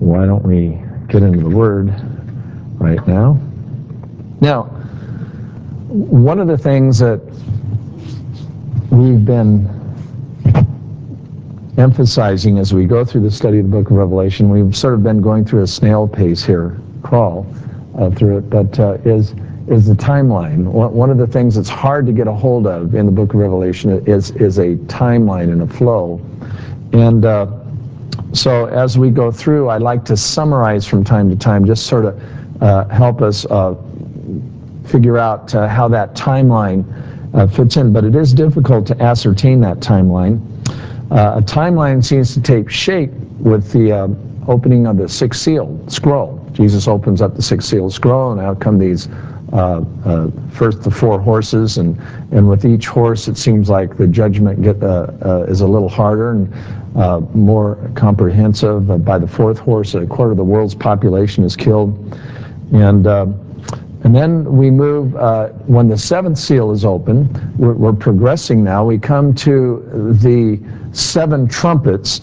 why don't we get into the Word right now? Now, one of the things that we've been emphasizing as we go through the study of the book of Revelation, we've sort of been going through a snail pace here, crawl through it, but is the timeline. One of the things that's hard to get a hold of in the book of Revelation is a timeline and a flow. And so as we go through, I'd like to summarize from time to time, just sort of help us figure out how that timeline fits in. But it is difficult to ascertain that timeline. A timeline seems to take shape with the opening of the sixth seal scroll. Jesus opens up the sixth seal scroll, and out come these first the four horses, and with each horse it seems like the judgment is a little harder and more comprehensive. By the fourth horse, a quarter of the world's population is killed, and then we move, when the seventh seal is open, we're progressing now. We come to the seven trumpets,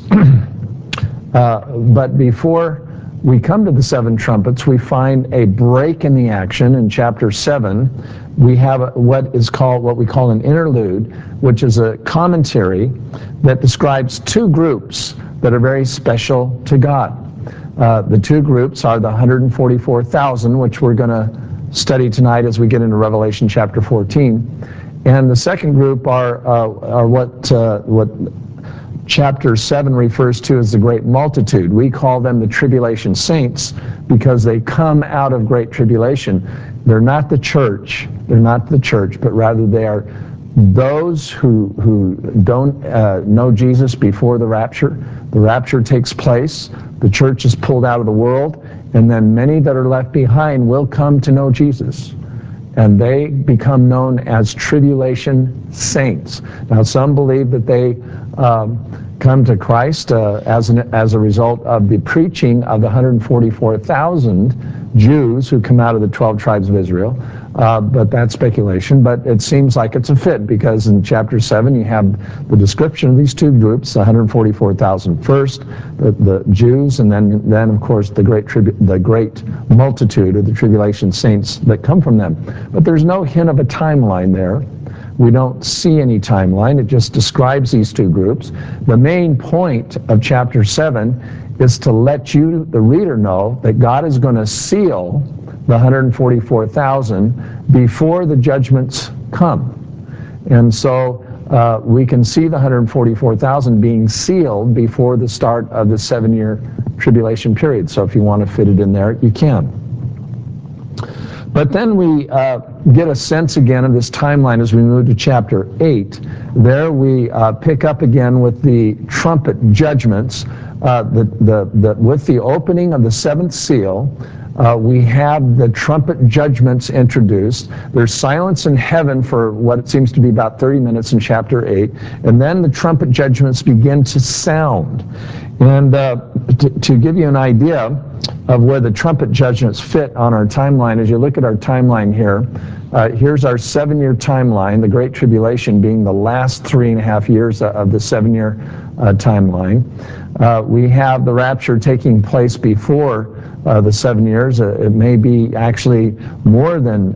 but before we come to the seven trumpets, we find a break in the action. In chapter 7, we have what we call an interlude, which is a commentary that describes two groups that are very special to God. The two groups are the 144,000, which we're going to study tonight as we get into Revelation chapter 14. And the second group are what chapter 7 refers to as the great multitude. We call them the tribulation saints because they come out of great tribulation. They're not the church, but rather they are those who don't know Jesus before the rapture. The rapture takes place, the church is pulled out of the world, and then many that are left behind will come to know Jesus. And they become known as tribulation saints. Now, some believe that they come to Christ as a result of the preaching of the 144,000 Jews who come out of the 12 tribes of Israel. But that's speculation. But it seems like it's a fit, because in chapter 7 you have the description of these two groups, the 144,000 first, the Jews, and then of course the great multitude of the tribulation saints that come from them. But there's no hint of a timeline there. We don't see any timeline. It just describes these two groups. The main point of chapter 7 is to let you, the reader, know that God is going to seal the 144,000 before the judgments come. And so we can see the 144,000 being sealed before the start of the 7-year tribulation period. So if you want to fit it in there, you can. But then we get a sense again of this timeline as we move to chapter 8. There we pick up again with the trumpet judgments. With the opening of the seventh seal, we have the trumpet judgments introduced. There's silence in heaven for what it seems to be about 30 minutes in chapter 8, and then the trumpet judgments begin to sound. And to give you an idea of where the trumpet judgments fit on our timeline, as you look at our timeline here, here's our 7-year timeline, the Great Tribulation being the last 3.5 years of the 7-year timeline. We have the rapture taking place before the 7 years. It may be actually more than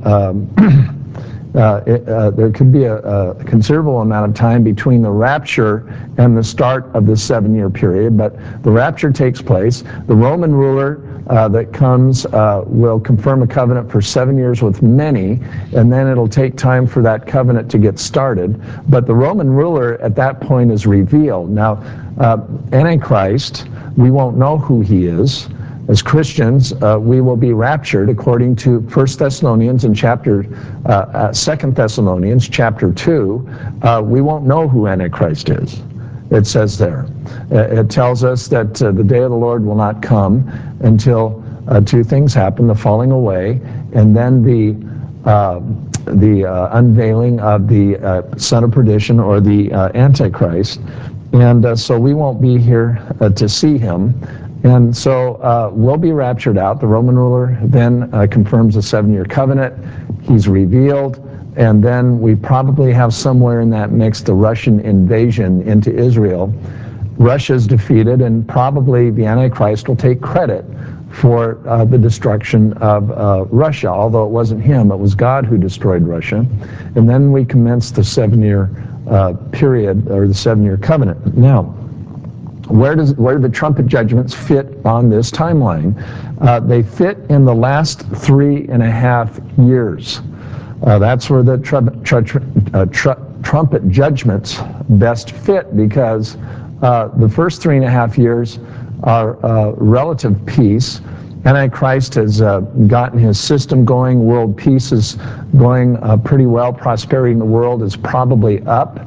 there could be a considerable amount of time between the rapture and the start of the 7-year period, but the rapture takes place. The Roman ruler that comes will confirm a covenant for 7 years with many, and then it'll take time for that covenant to get started. But the Roman ruler at that point is revealed. Now, Antichrist, we won't know who he is. As Christians, we will be raptured according to 1 Thessalonians and 2 Thessalonians chapter 2. We won't know who Antichrist is. It says there. It tells us that the day of the Lord will not come until two things happen: the falling away, and then the unveiling of the son of perdition, or the Antichrist. And so we won't be here to see him. And so we'll be raptured out. The Roman ruler then confirms a 7-year covenant. He's revealed. And then we probably have somewhere in that mix the Russian invasion into Israel. Russia's defeated, and probably the Antichrist will take credit for the destruction of Russia, although it wasn't him, it was God who destroyed Russia. And then we commence the 7-year period, or the 7-year covenant. Now, where do the trumpet judgments fit on this timeline? They fit in the last 3.5 years. That's where the trumpet judgments best fit, because the first 3.5 years are relative peace. Antichrist has gotten his system going. World peace is going pretty well. Prosperity in the world is probably up,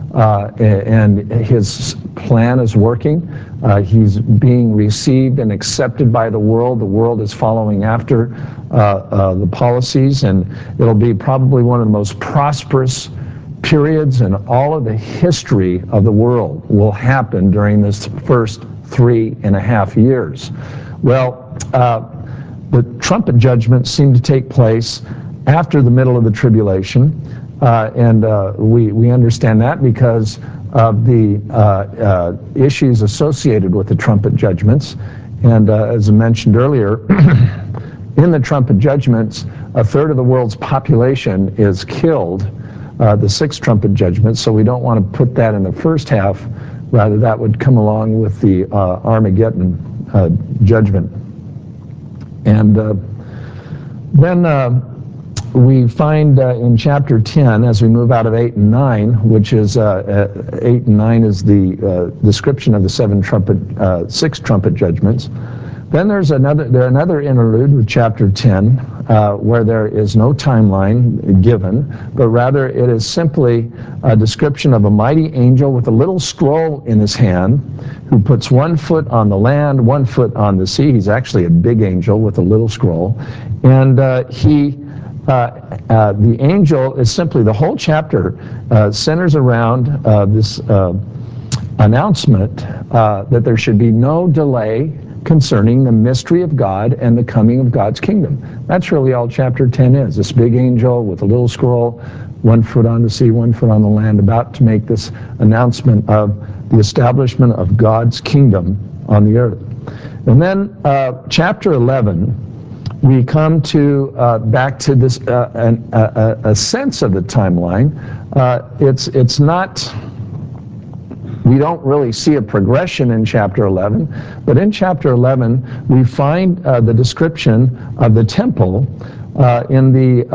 and his plan is working. He's being received and accepted by the world. The world is following after the policies, and it'll be probably one of the most prosperous periods in all of the history of the world will happen during this first 3.5 years. Well, the trumpet judgments seem to take place after the middle of the tribulation, and we understand that because of the issues associated with the trumpet judgments. And as I mentioned earlier, in the trumpet judgments, 1/3 of the world's population is killed, the 6th trumpet judgment, so we don't want to put that in the first half. Rather, that would come along with the Armageddon judgment. And then we find in chapter 10, as we move out of 8 and 9, which is 8 and 9 is the description of the 6 trumpet judgments. Then there's another interlude with chapter 10, where there is no timeline given, but rather it is simply a description of a mighty angel with a little scroll in his hand, who puts 1 foot on the land, 1 foot on the sea. He's actually a big angel with a little scroll, and the angel is simply, the whole chapter centers around this announcement that there should be no delay concerning the mystery of God and the coming of God's kingdom. That's really all chapter 10 is. This big angel with a little scroll, 1 foot on the sea, 1 foot on the land, about to make this announcement of the establishment of God's kingdom on the earth. And then chapter 11, we come to back to this a sense of the timeline. It's not. We don't really see a progression in chapter 11, but in chapter 11 we find the description of the temple in the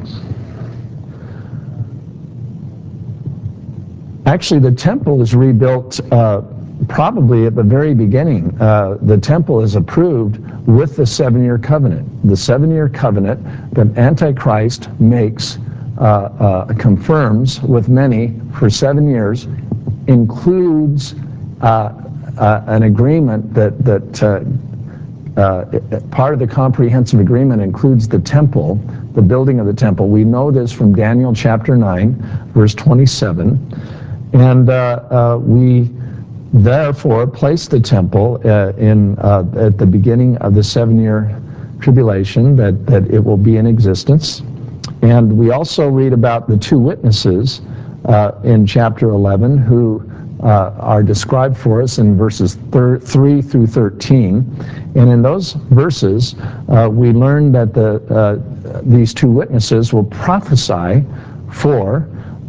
actually the temple is rebuilt probably at the very beginning. The temple is approved with the 7-year covenant. The 7-year covenant that Antichrist makes, confirms with many for 7 years, includes an agreement that part of the comprehensive agreement includes the temple, the building of the temple. We know this from Daniel chapter 9, verse 27. And we therefore place the temple at the beginning of the 7-year tribulation, that it will be in existence. And we also read about the 2 witnesses in chapter 11 who are described for us in verses 3 through 13. And in those verses, we learn that these 2 witnesses will prophesy for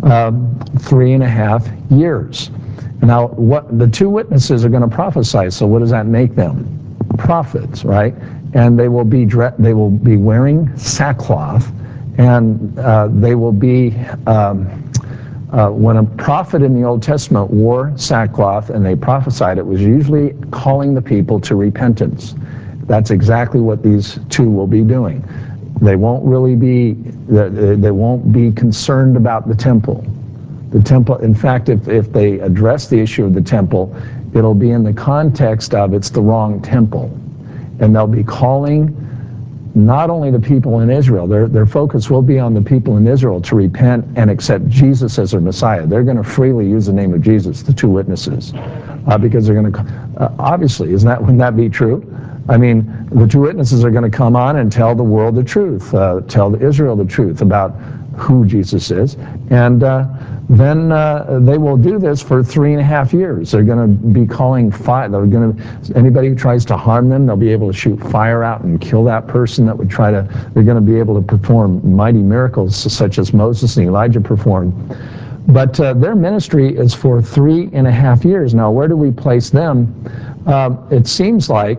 3.5 years. Now, what the 2 witnesses are going to prophesy, so what does that make them? Prophets, right? And they will be wearing sackcloth, and they will be when a prophet in the Old Testament wore sackcloth and they prophesied, it was usually calling the people to repentance. That's exactly what these 2 will be doing. They won't be concerned about the temple. The temple, in fact, if they address the issue of the temple, it'll be in the context of it's the wrong temple. And they'll be calling not only the people in Israel, their focus will be on the people in Israel to repent and accept Jesus as their Messiah. They're going to freely use the name of Jesus, the 2 witnesses, because they're going to, obviously, wouldn't that be true? I mean, the 2 witnesses are going to come on and tell the world the truth, tell Israel the truth about who Jesus is. And then they will do this for 3.5 years. They're going to be calling fire. Anybody who tries to harm them, they'll be able to shoot fire out and kill that person that would try to. They're going to be able to perform mighty miracles such as Moses and Elijah performed. But their ministry is for 3.5 years. Now, where do we place them? It seems like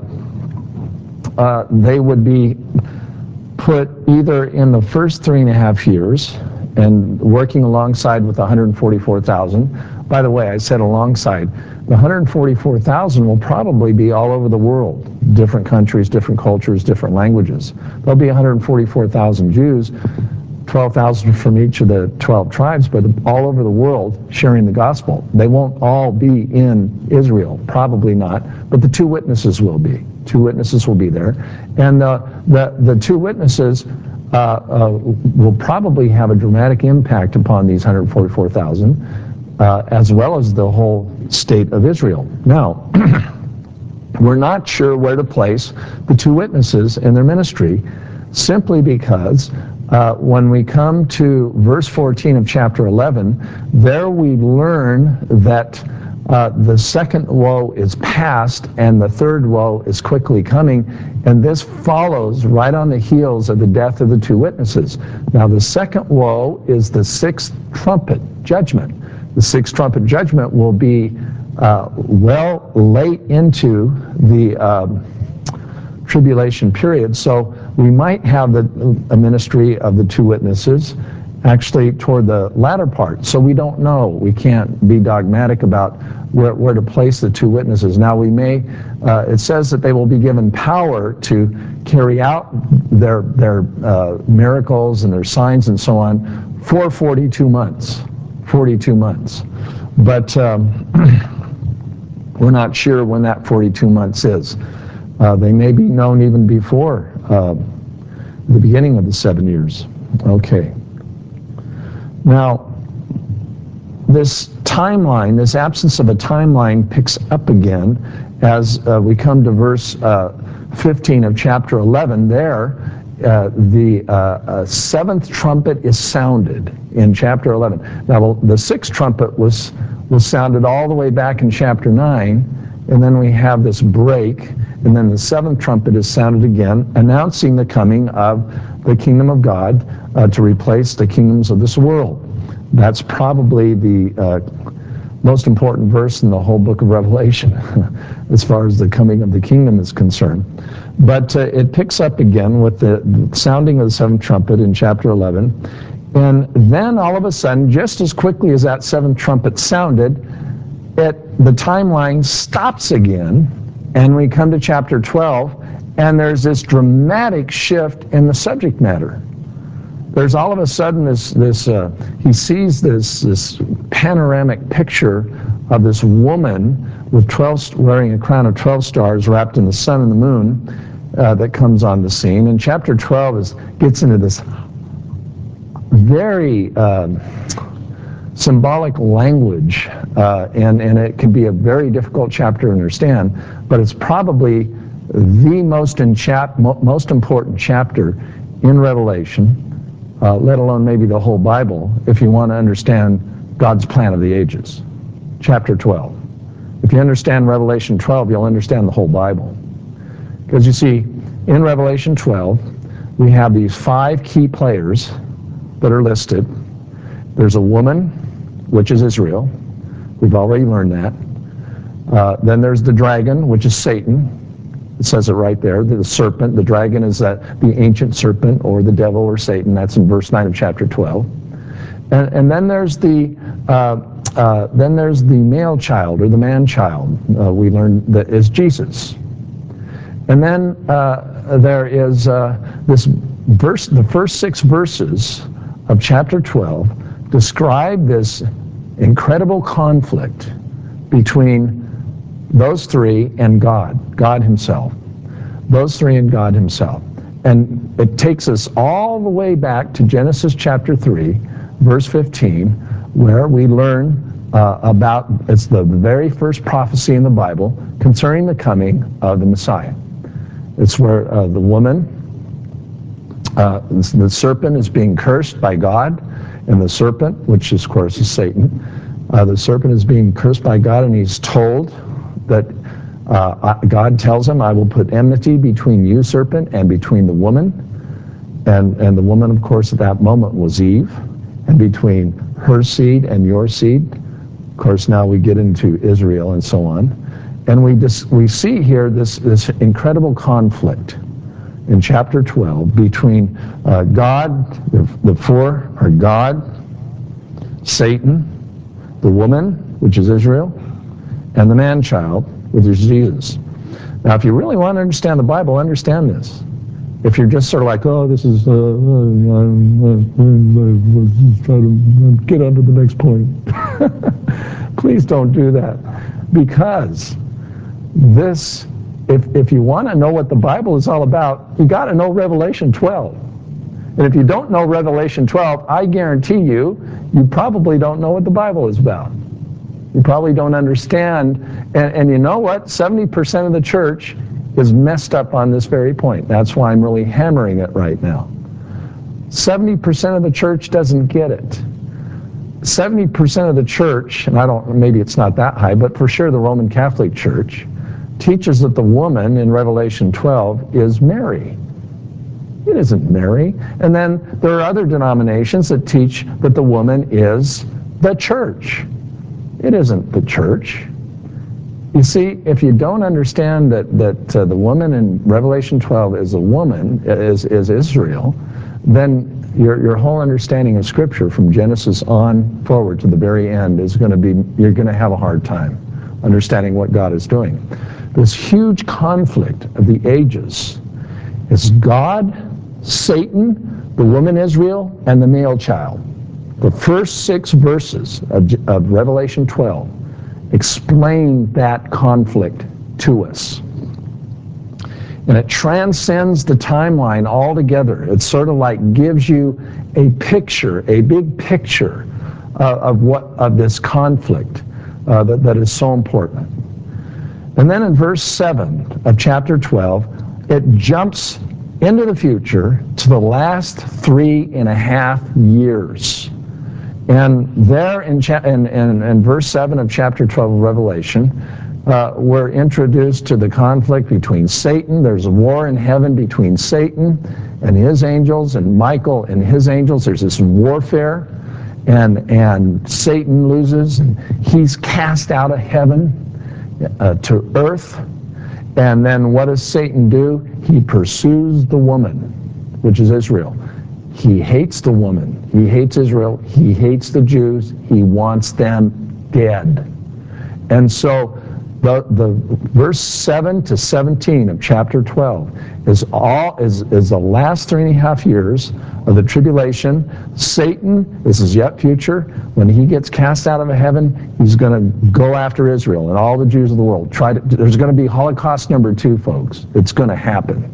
they would be put either in the first 3.5 years and working alongside with 144,000. By the way, I said alongside. The 144,000 will probably be all over the world, different countries, different cultures, different languages. There'll be 144,000 Jews, 12,000 from each of the 12 tribes, but all over the world sharing the gospel. They won't all be in Israel, probably not, but the two witnesses will be. Two witnesses will be there. And the two witnesses will probably have a dramatic impact upon these 144,000, as well as the whole state of Israel. Now, we're not sure where to place the two witnesses in their ministry, simply because when we come to verse 14 of chapter 11, there we learn that the second woe is past and the third woe is quickly coming, and this follows right on the heels of the death of the two witnesses. Now, the second woe is the sixth trumpet judgment. The sixth trumpet judgment will be well late into the tribulation period, so we might have a ministry of the two witnesses actually toward the latter part. So we don't know. We can't be dogmatic about where to place the two witnesses. Now we may, it says that they will be given power to carry out their miracles and their signs and so on for 42 months. 42 months. But we're not sure when that 42 months is. They may be known even before the beginning of the 7 years. Okay. Now, this timeline, this absence of a timeline picks up again as we come to verse 15 of chapter 11. There, the seventh trumpet is sounded in chapter 11. Now, the sixth trumpet was sounded all the way back in chapter 9, and then we have this break, and then the seventh trumpet is sounded again, announcing the coming of the kingdom of God to replace the kingdoms of this world. That's probably the most important verse in the whole book of Revelation as far as the coming of the kingdom is concerned. But it picks up again with the sounding of the seventh trumpet in chapter 11. And then all of a sudden, just as quickly as that seventh trumpet sounded, the timeline stops again, and we come to chapter 12, and there's this dramatic shift in the subject matter. There's all of a sudden he sees this panoramic picture of this woman with wearing a crown of 12 stars wrapped in the sun and the moon that comes on the scene. And chapter 12 gets into this very symbolic language, and it can be a very difficult chapter to understand, but it's probably the most important chapter in Revelation, let alone maybe the whole Bible, if you want to understand God's plan of the ages. Chapter 12. If you understand Revelation 12, you'll understand the whole Bible. Because you see, in Revelation 12, we have these 5 key players that are listed. There's a woman, which is Israel. We've already learned that. Then there's the dragon, which is Satan. It says it right there. The serpent, the dragon is the ancient serpent, or the devil, or Satan. That's in verse 9 of chapter 12. And then there's the male child, or the man child. We learned that is Jesus. And then there is this verse. The first 6 verses of chapter 12 describe this incredible conflict between those 3 and God himself. Those 3 and God himself. And it takes us all the way back to Genesis chapter 3, verse 15, where we learn it's the very first prophecy in the Bible concerning the coming of the Messiah. It's where the woman The serpent is being cursed by God, and the serpent, which of course is Satan, the serpent is being cursed by God, and he's told that God tells him, I will put enmity between you, serpent, and between the woman. And the woman, of course, at that moment was Eve, and between her seed and your seed. Of course, now we get into Israel and so on. And we see here this incredible conflict in chapter 12 between God, the four are God, Satan, the woman, which is Israel, and the man-child, which is Jesus. Now, if you really want to understand the Bible, understand this. If you're just sort of like, oh, this is, try to get on to the next point. Please don't do that. Because this, if you want to know what the Bible is all about, you got to know Revelation 12. And if you don't know Revelation 12, I guarantee you probably don't know what the Bible is about. You probably don't understand. And you know what? 70% of the church is messed up on this very point. That's why I'm really hammering it right now. 70% of the church doesn't get it. 70% of the church, and maybe it's not that high, but for sure the Roman Catholic Church teaches that the woman in Revelation 12 is Mary. It isn't Mary. And then there are other denominations that teach that the woman is the church. It isn't the church. You see, if you don't understand that the woman in Revelation 12 is a woman, is Israel, then your whole understanding of Scripture from Genesis on forward to the very end is going to be, you're going to have a hard time understanding what God is doing. This huge conflict of the ages is God, Satan, the woman Israel, and the male child. The first 6 verses of Revelation 12 explain that conflict to us. And it transcends the timeline altogether. It sort of like gives you a picture, a big picture of this conflict that is so important. And then in verse 7 of chapter 12, it jumps into the future to the last 3.5 years. And there in verse 7 of chapter 12 of Revelation, we're introduced to the conflict between Satan. There's a war in heaven between Satan and his angels, and Michael and his angels. There's this warfare, and Satan loses, and he's cast out of heaven to earth. And then what does Satan do? He pursues the woman, which is Israel. He hates the woman. He hates Israel. He hates the Jews. He wants them dead. And so the verse 7 to 17 of chapter 12 is the last 3.5 years of the tribulation. Satan, this is yet future, when he gets cast out of heaven, he's going to go after Israel and all the Jews of the world. There's going to be Holocaust number 2, folks. It's going to happen.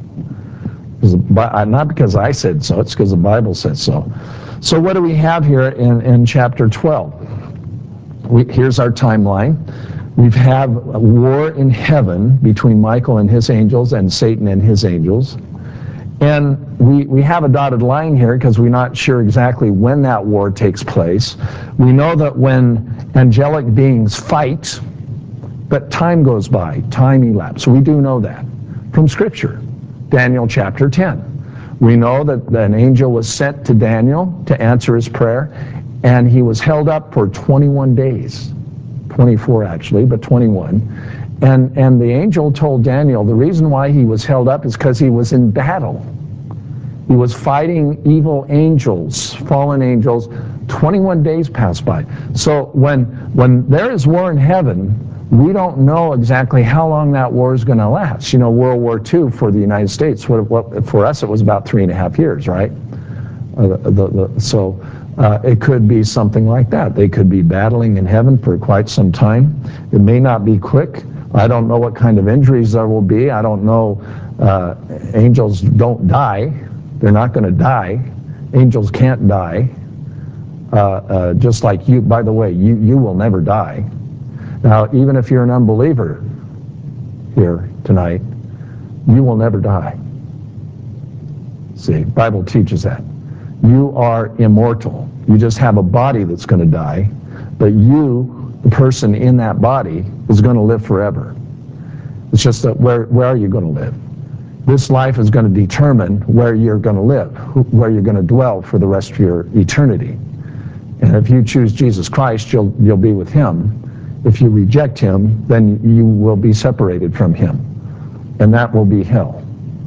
Not because I said so, it's because the Bible says so. So what do we have here in chapter 12? Here's our timeline. We have a war in heaven between Michael and his angels and Satan and his angels. And we have a dotted line here because we're not sure exactly when that war takes place. We know that when angelic beings fight, but time goes by, time elapses. We do know that from Scripture. Daniel chapter 10. We know that an angel was sent to Daniel to answer his prayer, and he was held up for 21 days. 24 actually, but 21. And the angel told Daniel the reason why he was held up is because he was in battle. He was fighting evil angels, fallen angels. 21 days passed by. So when there is war in heaven, we don't know exactly how long that war is going to last. You know, World War II for the United States, for us it was about 3.5 years, right? It could be something like that. They could be battling in heaven for quite some time. It may not be quick. I don't know what kind of injuries there will be. I don't know. Angels don't die. They're not going to die. Angels can't die. Just like you, by the way, you will never die. Now, even if you're an unbeliever here tonight, you will never die. See, the Bible teaches that. You are immortal. You just have a body that's going to die, but you, the person in that body, is going to live forever. It's just that where are you going to live? This life is going to determine where you're going to live, where you're going to dwell for the rest of your eternity. And if you choose Jesus Christ, you'll be with him. If you reject him, then you will be separated from him. And that will be hell.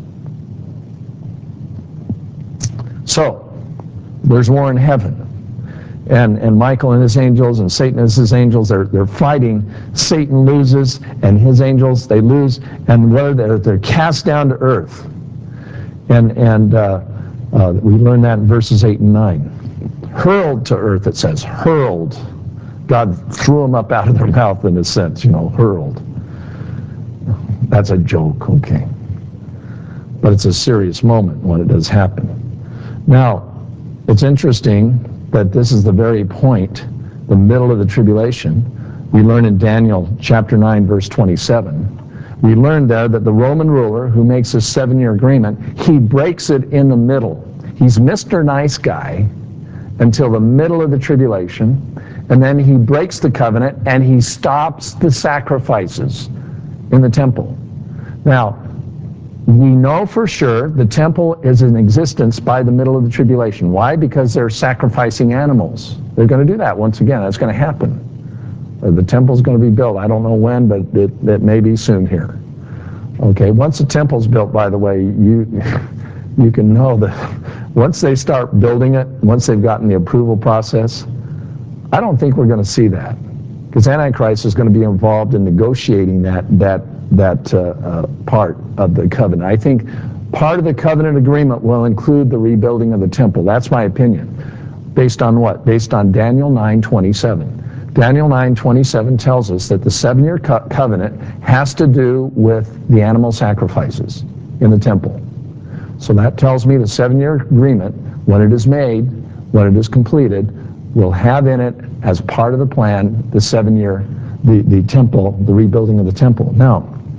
So, there's war in heaven. And Michael and his angels and Satan and his angels, they're fighting. Satan loses, and his angels, they lose, and they're cast down to earth. And we learn that in verses 8 and 9. Hurled to earth, it says. Hurled. God threw them up out of their mouth in a sense, hurled. That's a joke, okay. But it's a serious moment when it does happen. Now, it's interesting that this is the very point, the middle of the tribulation. We learn in Daniel chapter 9, verse 27. We learn there that the Roman ruler who makes a 7-year agreement, he breaks it in the middle. He's Mr. Nice Guy until the middle of the tribulation, and then he breaks the covenant and he stops the sacrifices in the temple. Now, we know for sure the temple is in existence by the middle of the tribulation. Why? Because they're sacrificing animals. They're going to do that once again. That's going to happen. The temple's going to be built. I don't know when, but it may be soon here. Okay, once the temple's built, by the way, you can know that once they start building it, once they've gotten the approval process, I don't think we're going to see that. Because Antichrist is going to be involved in negotiating that part of the covenant. I think part of the covenant agreement will include the rebuilding of the temple. That's my opinion. Based on what? Based on Daniel 9:27. Daniel 9:27 tells us that the 7-year covenant has to do with the animal sacrifices in the temple. So that tells me the 7-year agreement, when it is made, when it is completed, will have in it, as part of the plan, the 7-year, the temple, the rebuilding of the temple. Now,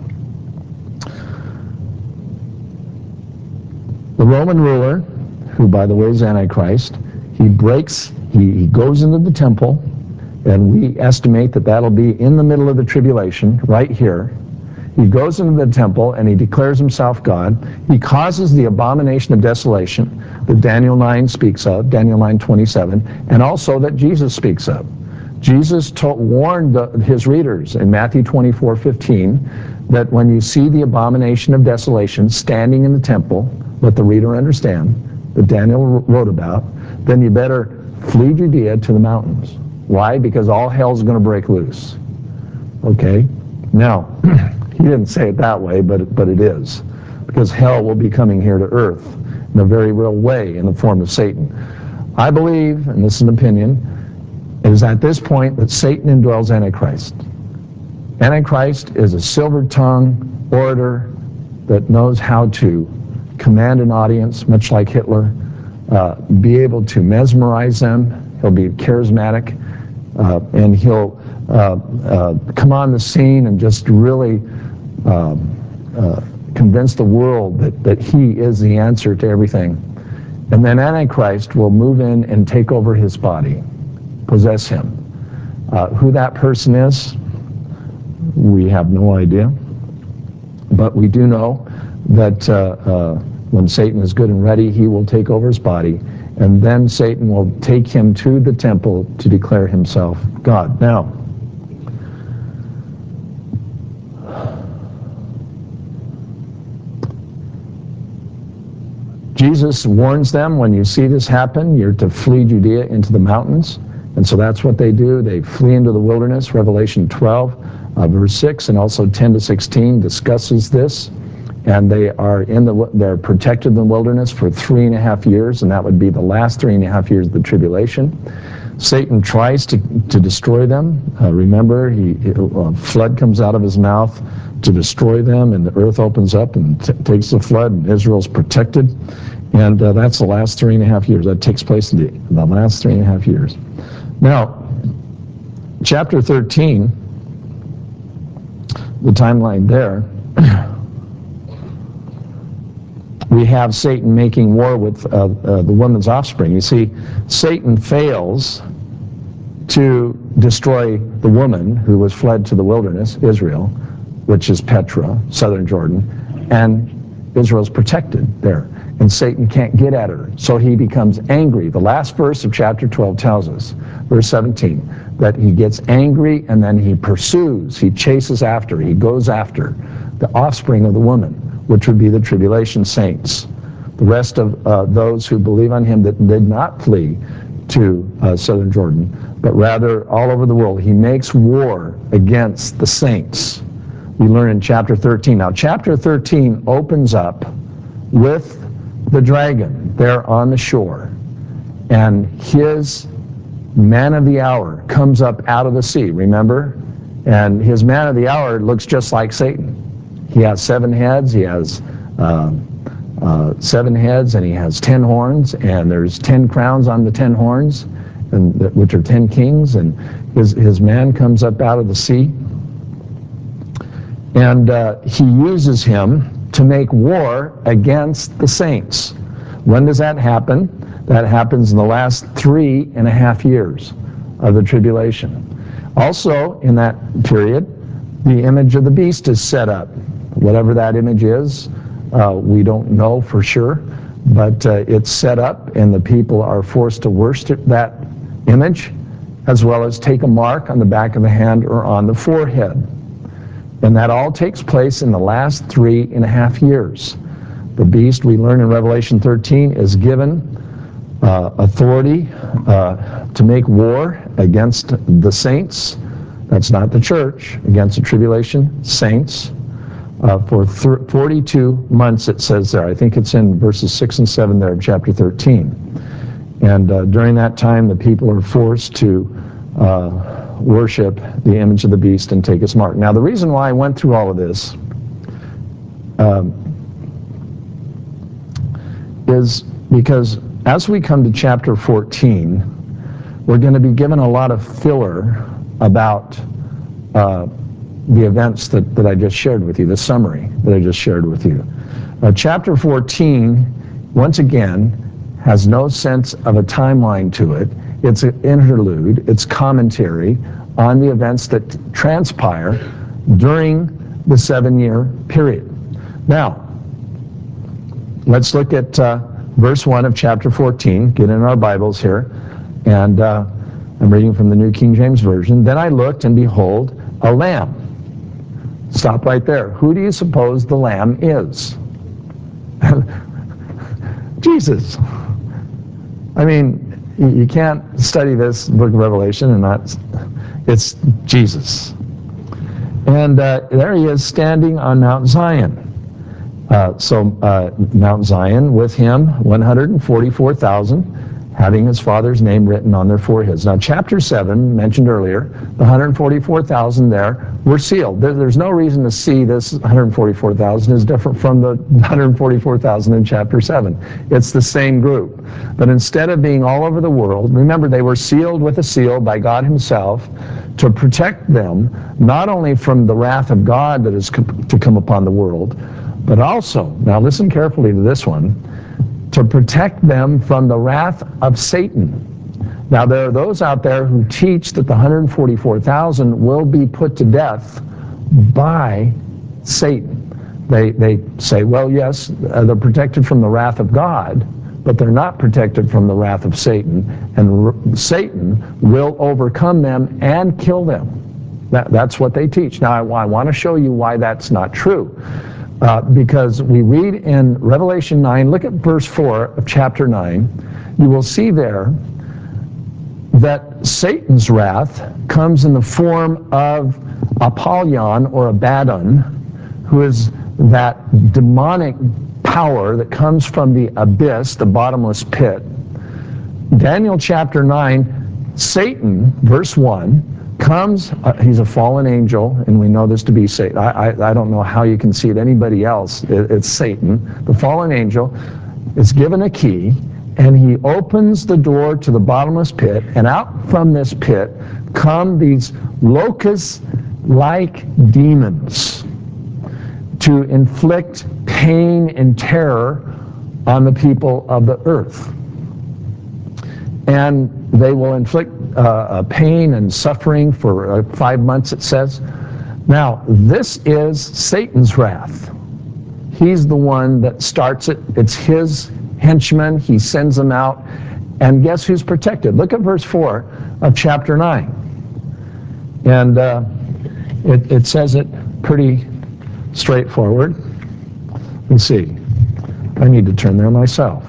the Roman ruler, who by the way is Antichrist, he goes into the temple, and we estimate that that'll be in the middle of the tribulation, right here. He goes into the temple and he declares himself God. He causes the abomination of desolation that Daniel 9 speaks of, Daniel 9:27, and also that Jesus speaks of. Jesus warned his readers in Matthew 24:15 that when you see the abomination of desolation standing in the temple, let the reader understand, that Daniel wrote about, then you better flee Judea to the mountains. Why? Because all hell's going to break loose. Okay? Now, he didn't say it that way, but it is. Because hell will be coming here to earth in a very real way in the form of Satan. I believe, and this is an opinion, it is at this point that Satan indwells Antichrist. Antichrist is a silver-tongued orator that knows how to command an audience, much like Hitler, be able to mesmerize them. He'll be charismatic, and he'll come on the scene and just really convince the world that he is the answer to everything. And then Antichrist will move in and take over his body, possess him. Who that person is, we have no idea. But we do know that when Satan is good and ready, he will take over his body, and then Satan will take him to the temple to declare himself God. Now, Jesus warns them, when you see this happen, you're to flee Judea into the mountains. And so that's what they do. They flee into the wilderness. Revelation 12, verse 6, and also 10-16 discusses this. And they're protected in the wilderness for 3.5 years, and that would be the last 3.5 years of the tribulation. Satan tries to destroy them. Remember, a flood comes out of his mouth to destroy them, and the earth opens up and takes the flood, and Israel's protected. And that's the last 3.5 years. That takes place in the last 3.5 years. Now, chapter 13, the timeline there, we have Satan making war with the woman's offspring. You see, Satan fails to destroy the woman who was fled to the wilderness, Israel, which is Petra, southern Jordan, and Israel's protected there. And Satan can't get at her, so he becomes angry. The last verse of chapter 12 tells us, verse 17, that he gets angry and then he pursues, he chases after, he goes after the offspring of the woman, which would be the tribulation saints. The rest of those who believe on him that did not flee to southern Jordan, but rather all over the world. He makes war against the saints. We learn in chapter 13. Now, chapter 13 opens up with the dragon there on the shore, and his man of the hour comes up out of the sea, remember? And his man of the hour looks just like Satan. He has 7 heads, he has 7 heads, and he has 10 horns, and there's 10 crowns on the 10 horns, and which are 10 kings, and his man comes up out of the sea, and he uses him to make war against the saints. When does that happen? That happens in the last 3.5 years of the tribulation. Also, in that period, the image of the beast is set up. Whatever that image is, we don't know for sure, but it's set up, and the people are forced to worship that image, as well as take a mark on the back of the hand or on the forehead. And that all takes place in the last 3.5 years. The beast, we learn in Revelation 13, is given authority to make war against the saints. That's not the church, against the tribulation saints. For 42 months, it says there. I think it's in verses 6 and 7 there of chapter 13. And during that time, the people are forced to worship the image of the beast and take its mark. Now, the reason why I went through all of this is because as we come to chapter 14, we're going to be given a lot of filler about the events that I just shared with you, the summary that I just shared with you. Chapter 14, once again, has no sense of a timeline to it. It's an interlude, it's commentary on the events that transpire during the 7-year period. Now, let's look at verse 1 of chapter 14. Get in our Bibles here, and I'm reading from the New King James Version. Then I looked, and behold, a lamb. Stop right there. Who do you suppose the lamb is? Jesus. I mean, you can't study this book of Revelation and not, it's Jesus. And there he is standing on Mount Zion. Mount Zion, with him 144,000, having his Father's name written on their foreheads. Now, chapter 7, mentioned earlier, the 144,000 there were sealed. There's no reason to see this 144,000 is different from the 144,000 in chapter 7. It's the same group. But instead of being all over the world, remember, they were sealed with a seal by God himself to protect them, not only from the wrath of God that is to come upon the world, but also, now listen carefully to this one, to protect them from the wrath of Satan. Now, there are those out there who teach that the 144,000 will be put to death by Satan. They say, well, yes, they're protected from the wrath of God, but they're not protected from the wrath of Satan, and Satan will overcome them and kill them. That's what they teach. Now, I want to show you why that's not true. Because we read in Revelation 9, look at verse 4 of chapter 9, you will see there that Satan's wrath comes in the form of Apollyon, or Abaddon, who is that demonic power that comes from the abyss, the bottomless pit. Daniel chapter 9, Satan, verse 1, comes, he's a fallen angel, and we know this to be Satan. I don't know how you can see it anybody else. It's Satan. The fallen angel is given a key, and he opens the door to the bottomless pit, and out from this pit come these locust-like demons to inflict pain and terror on the people of the earth. And they will inflict pain and suffering for 5 months, it says. Now, this is Satan's wrath. He's the one that starts it. It's his henchmen. He sends them out. And guess who's protected? Look at verse 4 of chapter 9. And it says it pretty straightforward. Let's see. I need to turn there myself.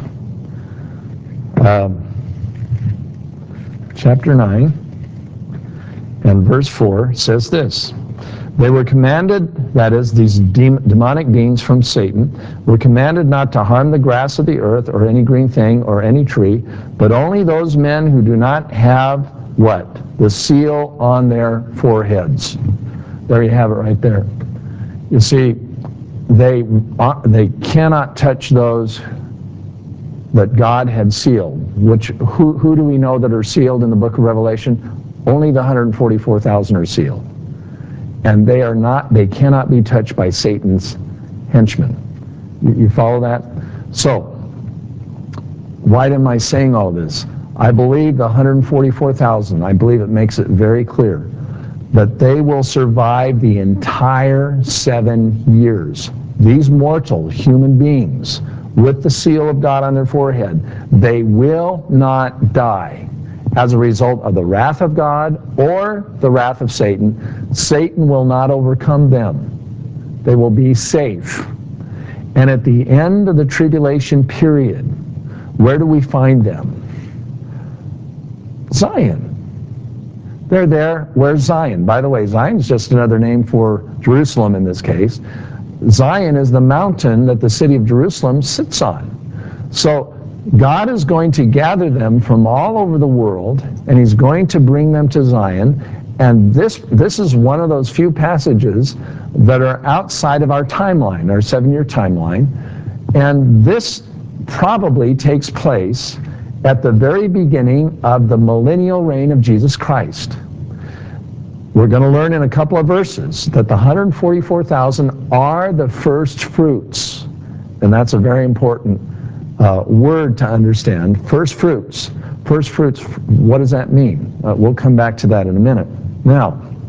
Chapter 9 and verse 4 says this. They were commanded, that is, these demonic beings from Satan, were commanded not to harm the grass of the earth or any green thing or any tree, but only those men who do not have what? The seal on their foreheads. There you have it right there. You see, they cannot touch those that God had sealed. Who do we know that are sealed in the book of Revelation? Only the 144,000 are sealed. And they cannot be touched by Satan's henchmen. You follow that? So, why am I saying all this? I believe the 144,000, I believe it makes it very clear that they will survive the entire 7 years. These mortal human beings with the seal of God on their forehead, they will not die as a result of the wrath of God or the wrath of Satan. Satan will not overcome them. They will be safe. And at the end of the tribulation period, where do we find them? Zion. They're there. Where's Zion? By the way, Zion is just another name for Jerusalem in this case. Zion is the mountain that the city of Jerusalem sits on. So God is going to gather them from all over the world, and he's going to bring them to Zion. And this is one of those few passages that are outside of our timeline, our 7-year timeline. And this probably takes place at the very beginning of the millennial reign of Jesus Christ. We're going to learn in a couple of verses that the 144,000 are the first fruits. And that's a very important word to understand. First fruits. First fruits, what does that mean? We'll come back to that in a minute. Now,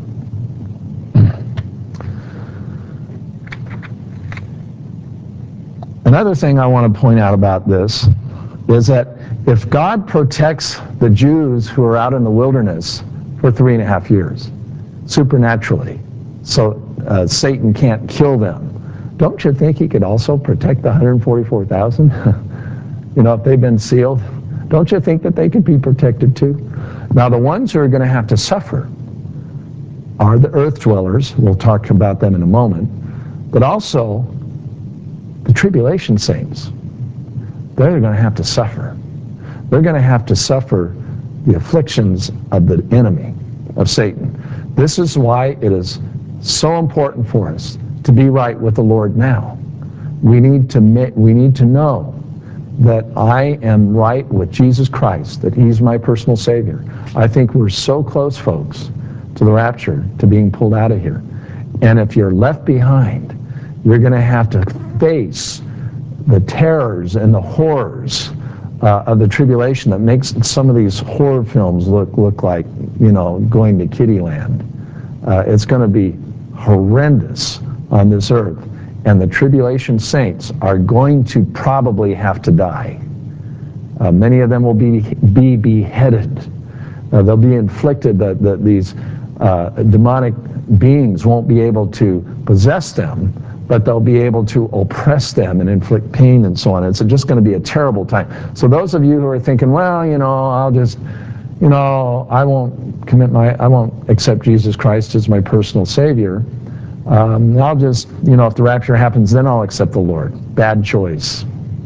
another thing I want to point out about this is that if God protects the Jews who are out in the wilderness for 3.5 years, supernaturally, so Satan can't kill them, don't you think he could also protect the 144,000? You know, if they've been sealed, don't you think that they could be protected too? Now, the ones who are going to have to suffer are the earth dwellers. We'll talk about them in a moment. But also the tribulation saints. They're going to have to suffer. They're going to have to suffer the afflictions of the enemy, of Satan. This is why it is so important for us to be right with the Lord now. We need to know that I am right with Jesus Christ, that he's my personal Savior. I think we're so close, folks, to the rapture, to being pulled out of here. And if you're left behind, you're going to have to face the terrors and the horrors of the tribulation that makes some of these horror films look like, you know, going to kiddie land. It's going to be horrendous on this earth. And the tribulation saints are going to probably have to die. Many of them will be beheaded. They'll be inflicted, these demonic beings won't be able to possess them, but they'll be able to oppress them and inflict pain and so on. It's just going to be a terrible time. So those of you who are thinking, well, you know, I'll just, you know, I won't accept Jesus Christ as my personal Savior. I'll just, you know, if the rapture happens, then I'll accept the Lord. Bad choice.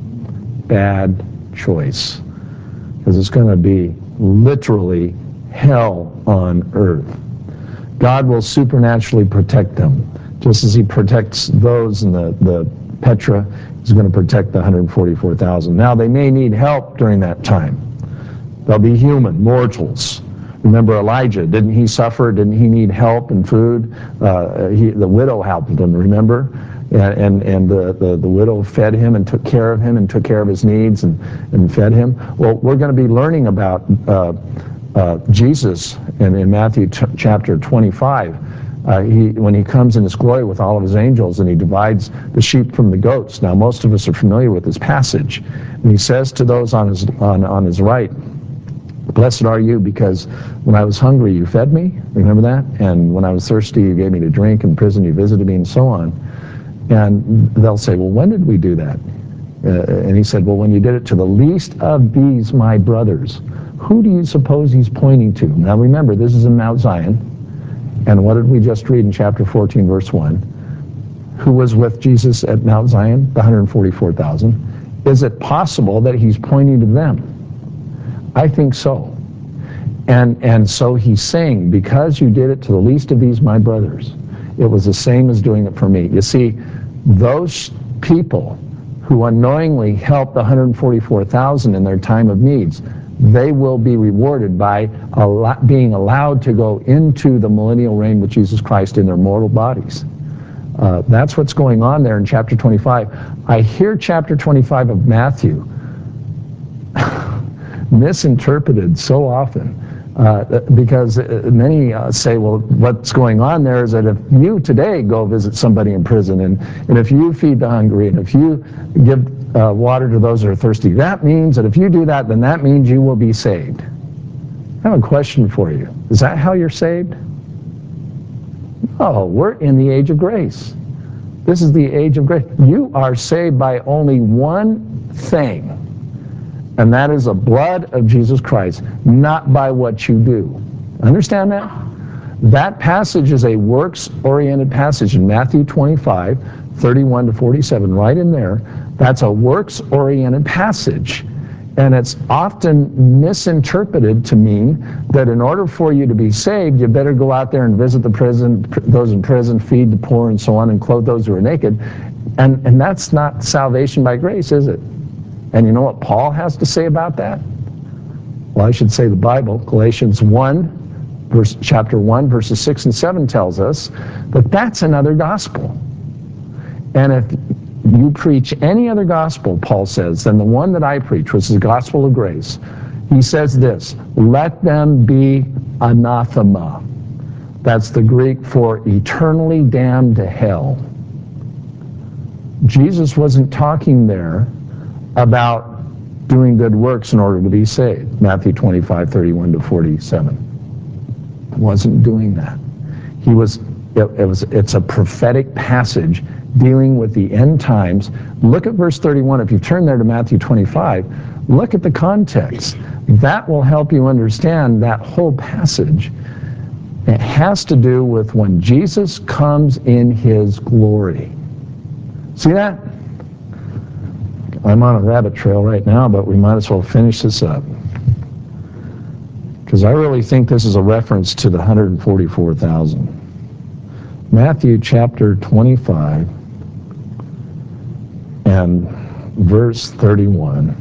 Bad choice. Because it's going to be literally hell on earth. God will supernaturally protect them. Just as he protects those in the Petra, he's going to protect the 144,000. Now, they may need help during that time. They'll be human, mortals. Remember Elijah, didn't he suffer? Didn't he need help and food? The widow helped him, remember? and the widow fed him and took care of him and took care of his needs and fed him. Well, we're going to be learning about Jesus in Matthew chapter 25. When he comes in his glory with all of his angels and he divides the sheep from the goats. Now, most of us are familiar with this passage. And he says to those on his right, "Blessed are you, because when I was hungry, you fed me." Remember that? "And when I was thirsty, you gave me to drink. In prison, you visited me," and so on. And they'll say, "Well, when did we do that?" And he said, "Well, when you did it to the least of these, my brothers." Who do you suppose he's pointing to? Now, remember, this is in Mount Zion. And what did we just read in chapter 14, verse 1? Who was with Jesus at Mount Zion? The 144,000. Is it possible that he's pointing to them? I think so. And so he's saying, because you did it to the least of these, my brothers, it was the same as doing it for me. You see, those people who unknowingly helped the 144,000 in their time of needs, they will be rewarded by being allowed to go into the millennial reign with Jesus Christ in their mortal bodies. That's what's going on there in chapter 25. I hear chapter 25 of Matthew misinterpreted so often because many say, well, what's going on there is that if you today go visit somebody in prison and if you feed the hungry and if you give water to those that are thirsty, that means that if you do that, then that means you will be saved. I have a question for you. Is that how you're saved? No, we're in the age of grace. This is the age of grace. You are saved by only one thing, and that is the blood of Jesus Christ, not by what you do. Understand that? That passage is a works-oriented passage in Matthew 25, 31 to 47, right in there. That's a works-oriented passage. And it's often misinterpreted to mean that in order for you to be saved, you better go out there and visit those in prison, feed the poor and so on, and clothe those who are naked. And that's not salvation by grace, is it? And you know what Paul has to say about that? Well, I should say the Bible. Galatians 1, chapter 1, verses 6 and 7 tells us that that's another gospel. And if you preach any other gospel, Paul says, than the one that I preach, which is the gospel of grace, he says this, let them be anathema. That's the Greek for eternally damned to hell. Jesus wasn't talking there about doing good works in order to be saved. Matthew 25, 31 to 47. Wasn't doing that. It's a prophetic passage dealing with the end times. Look at verse 31. If you turn there to Matthew 25, look at the context. That will help you understand that whole passage. It has to do with when Jesus comes in his glory. See that? I'm on a rabbit trail right now, but we might as well finish this up, because I really think this is a reference to the 144,000. Matthew chapter 25 and verse 31.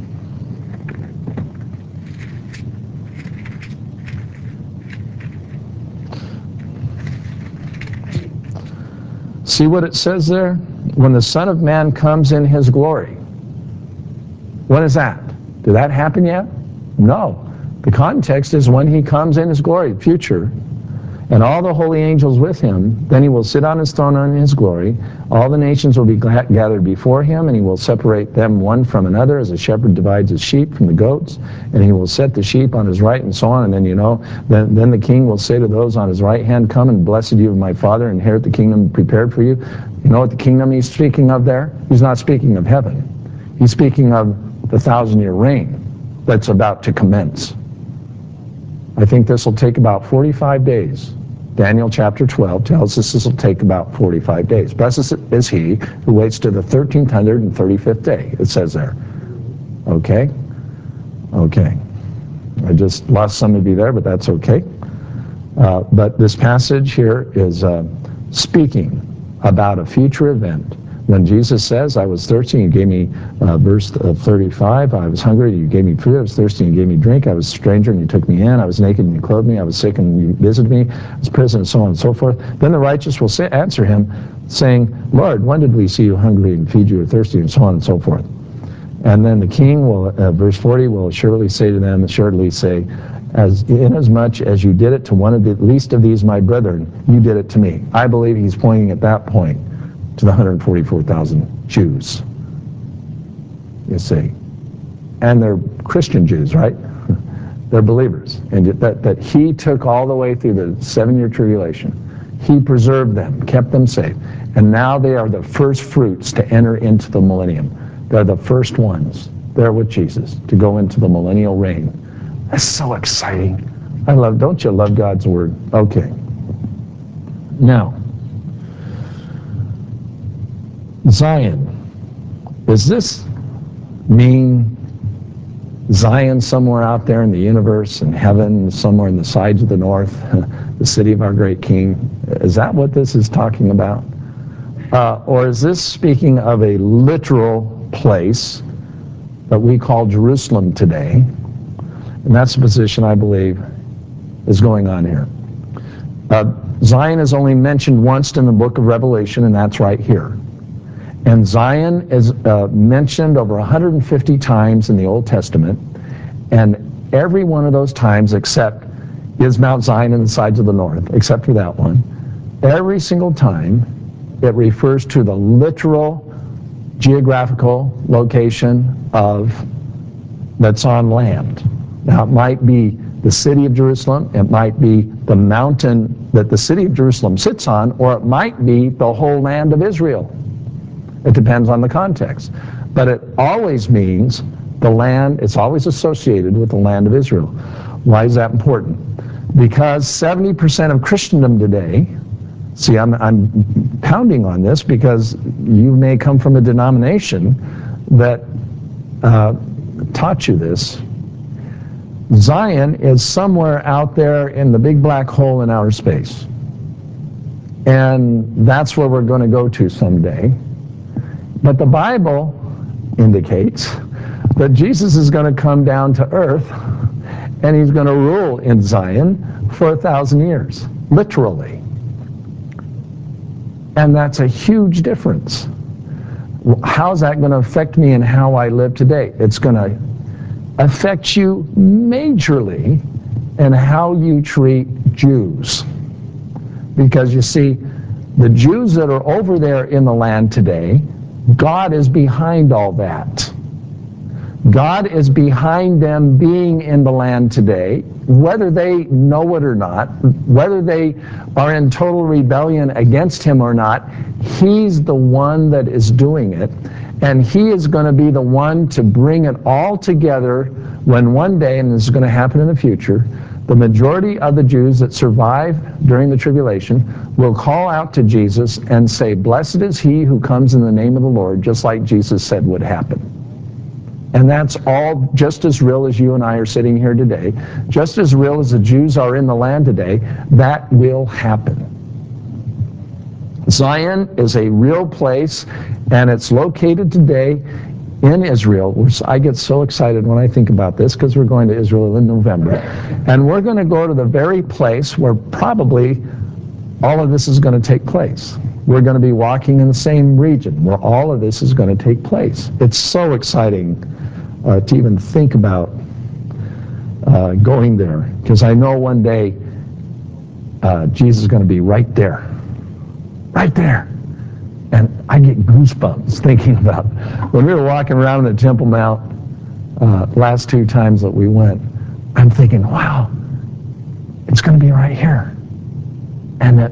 See what it says there? When the Son of Man comes in his glory. When is that? Did that happen yet? No. The context is when he comes in his glory, future, and all the holy angels with him. Then he will sit on his throne in his glory. All the nations will be gathered before him, and he will separate them one from another as a shepherd divides his sheep from the goats. And he will set the sheep on his right and so on. And then then the king will say to those on his right hand, come and blessed you of my Father, inherit the kingdom prepared for you. You know what the kingdom he's speaking of there? He's not speaking of heaven. He's speaking of the 1,000-year reign that's about to commence. I think this will take about 45 days. Daniel chapter 12 tells us this will take about 45 days. Blessed is he who waits to the 1,335th day, it says there. Okay? Okay. I just lost some of you there, but that's okay. But this passage here is speaking about a future event When Jesus says, I was thirsty, you gave me, verse 35, I was hungry, you gave me food, I was thirsty, and you gave me drink, I was a stranger, and you took me in, I was naked, and you clothed me, I was sick, and you visited me, I was prison, and so on and so forth. Then the righteous will answer him, saying, Lord, when did we see you hungry and feed you, or thirsty, and so on and so forth? And then the king will, verse 40, will assuredly say to them, assuredly say, inasmuch as you did it to one of the least of these my brethren, you did it to me. I believe he's pointing at that point to the 144,000 Jews, you see. And they're Christian Jews, right? They're believers. And that he took all the way through the 7-year tribulation. He preserved them, kept them safe. And now they are the first fruits to enter into the millennium. They're the first ones there with Jesus to go into the millennial reign. That's so exciting. Don't you love God's word? Okay. Now, Zion. Does this mean Zion somewhere out there in the universe, in heaven, somewhere in the sides of the north, the city of our great King? Is that what this is talking about? Or is this speaking of a literal place that we call Jerusalem today? And that's the position I believe is going on here. Zion is only mentioned once in the book of Revelation, and that's right here. And Zion is mentioned over 150 times in the Old Testament, and every one of those times except is Mount Zion in the sides of the north, except for that one. Every single time it refers to the literal geographical location that's on land. Now, it might be the city of Jerusalem, it might be the mountain that the city of Jerusalem sits on, or it might be the whole land of Israel. It depends on the context. But it always means the land, it's always associated with the land of Israel. Why is that important? Because 70% of Christendom today, see, I'm pounding on this because you may come from a denomination that taught you this. Zion is somewhere out there in the big black hole in outer space. And that's where we're going to go to someday. But the Bible indicates that Jesus is going to come down to earth and he's going to rule in Zion for 1,000 years, literally. And that's a huge difference. How's that going to affect me and how I live today? It's going to affect you majorly in how you treat Jews. Because you see, the Jews that are over there in the land today, God is behind all that. God is behind them being in the land today, whether they know it or not, whether they are in total rebellion against him or not. He's the one that is doing it, and he is going to be the one to bring it all together when one day, and this is going to happen in the future, the majority of the Jews that survive during the tribulation will call out to Jesus and say, "Blessed is he who comes in the name of the Lord," just like Jesus said would happen. And that's all just as real as you and I are sitting here today, just as real as the Jews are in the land today. That will happen. Zion is a real place, and it's located today in Israel. I get so excited when I think about this because we're going to Israel in November. And we're going to go to the very place where probably all of this is going to take place. We're going to be walking in the same region where all of this is going to take place. It's so exciting to even think about going there, because I know one day Jesus is going to be right there. Right there. And I get goosebumps thinking about when we were walking around the Temple Mount last 2 times that we went. I'm thinking, wow, it's going to be right here. And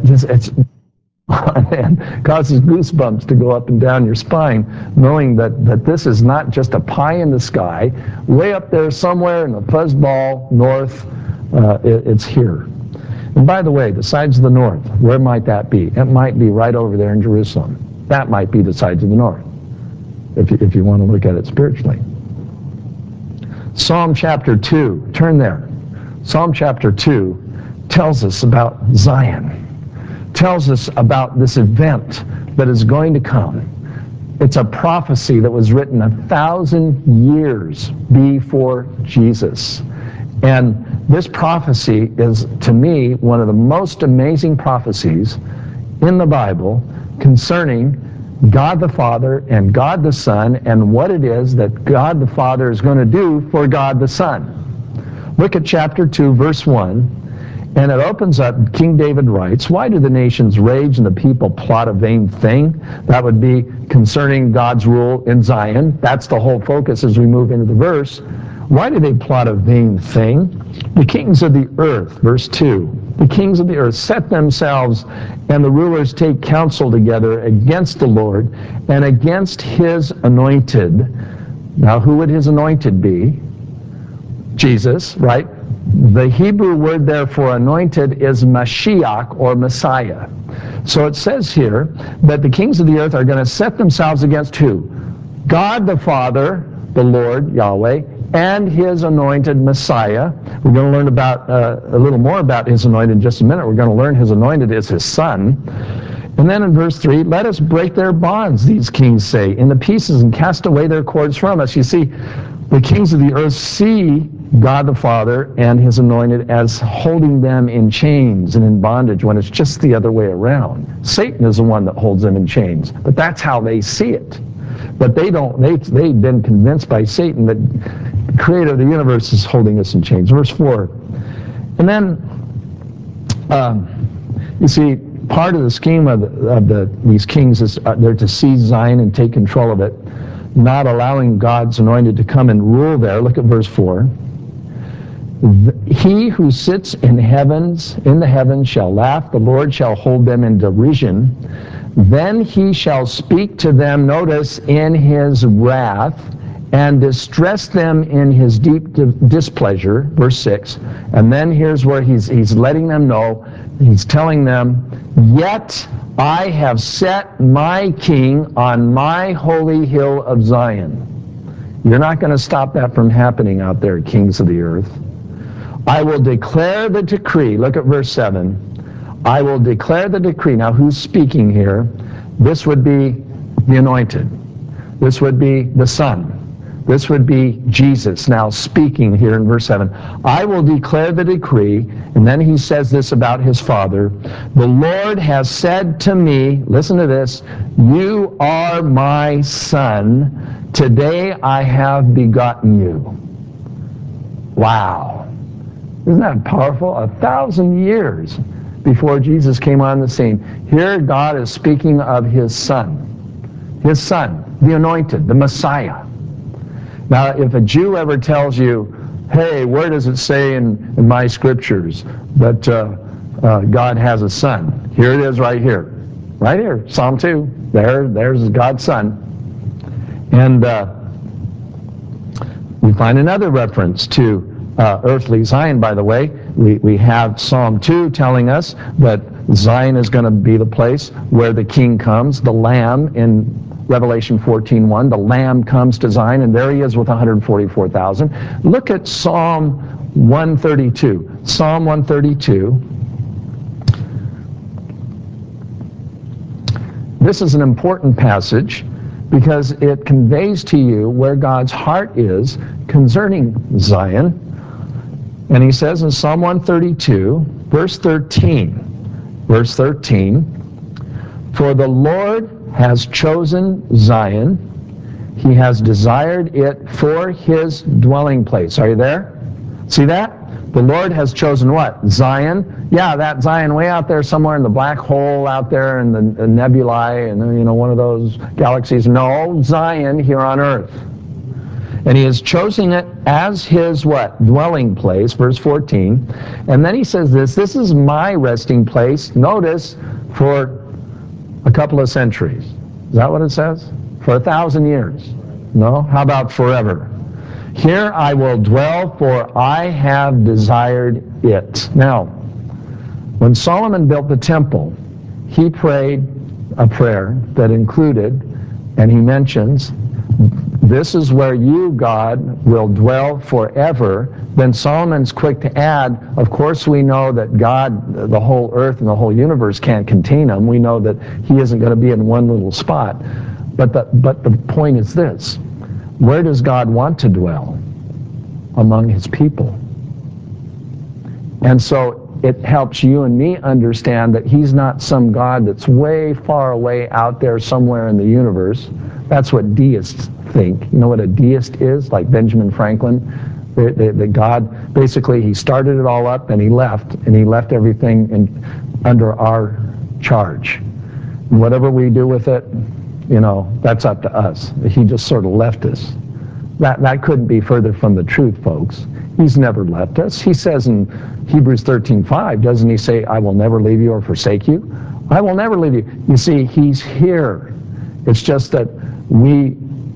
it causes goosebumps to go up and down your spine, knowing that this is not just a pie in the sky, way up there somewhere in the fuzzball north. It's here. And by the way, the sides of the north, where might that be? It might be right over there in Jerusalem. That might be the sides of the north, if you want to look at it spiritually. Psalm chapter 2, turn there. Psalm chapter 2 tells us about Zion, tells us about this event that is going to come. It's a prophecy that was written 1,000 years before Jesus. And this prophecy is, to me, one of the most amazing prophecies in the Bible concerning God the Father and God the Son and what it is that God the Father is going to do for God the Son. Look at chapter 2, verse 1. And it opens up, King David writes, "Why do the nations rage and the people plot a vain thing?" That would be concerning God's rule in Zion. That's the whole focus as we move into the verse. Why do they plot a vain thing? The kings of the earth, verse 2, the kings of the earth set themselves, and the rulers take counsel together against the Lord and against his anointed. Now, who would his anointed be? Jesus, right? The Hebrew word there for anointed is Mashiach, or Messiah. So it says here that the kings of the earth are going to set themselves against who? God the Father, the Lord, Yahweh, and his anointed Messiah. We're going to learn about a little more about his anointed in just a minute. We're going to learn his anointed is his son. And then in verse 3, let us break their bonds, these kings say, into pieces and cast away their cords from us. You see, the kings of the earth see God the Father and his anointed as holding them in chains and in bondage when it's just the other way around. Satan is the one that holds them in chains, but that's how they see it. But they've been convinced by Satan that the creator of the universe is holding us in chains. Verse 4. And then, you see, part of the scheme of these kings is they're to seize Zion and take control of it, not allowing God's anointed to come and rule there. Look at verse 4. He who sits in the heavens shall laugh, the Lord shall hold them in derision. Then he shall speak to them, notice, in his wrath, and distress them in his deep displeasure, verse 6. And then here's where he's letting them know, he's telling them, yet I have set my king on my holy hill of Zion. You're not going to stop that from happening out there, kings of the earth. I will declare the decree. Look at verse 7. I will declare the decree. Now, who's speaking here? This would be the anointed. This would be the Son. This would be Jesus now speaking here in verse 7. I will declare the decree, and then he says this about his Father. The Lord has said to me, listen to this, you are my Son. Today I have begotten you. Wow. Isn't that powerful? 1,000 years before Jesus came on the scene. Here God is speaking of his Son. His Son, the anointed, the Messiah. Now, if a Jew ever tells you, hey, where does it say in my scriptures that God has a son? Here it is right here. Right here, Psalm 2. There's God's Son. And we find another reference to earthly Zion, by the way. We have Psalm 2 telling us that Zion is going to be the place where the king comes, the Lamb in Revelation 14:1. The Lamb comes to Zion, and there he is with 144,000. Look at Psalm 132. Psalm 132. This is an important passage because it conveys to you where God's heart is concerning Zion. And he says in Psalm 132, verse 13, for the Lord has chosen Zion. He has desired it for his dwelling place. Are you there? See that? The Lord has chosen what? Zion. Yeah, that Zion way out there somewhere in the black hole out there in the nebulae and one of those galaxies. No, Zion here on earth. And he is choosing it as his what? Dwelling place, verse 14. And then he says this is my resting place, notice, for a couple of centuries. Is that what it says? For 1,000 years. No? How about forever? Here I will dwell, for I have desired it. Now, when Solomon built the temple, he prayed a prayer that included, and he mentions, this is where you, God, will dwell forever. Then Solomon's quick to add, of course we know that God, the whole earth and the whole universe can't contain him. We know that he isn't going to be in one little spot. But the point is this: where does God want to dwell? Among his people. And so it helps you and me understand that he's not some God that's way far away out there somewhere in the universe. That's what deists think. You know what a deist is? Like Benjamin Franklin, the God, basically he started it all up and he left everything under our charge. And whatever we do with it, that's up to us. He just sort of left us. That couldn't be further from the truth, folks. He's never left us. He says in Hebrews 13:5, doesn't he say, I will never leave you or forsake you? I will never leave you. You see, he's here. It's just that we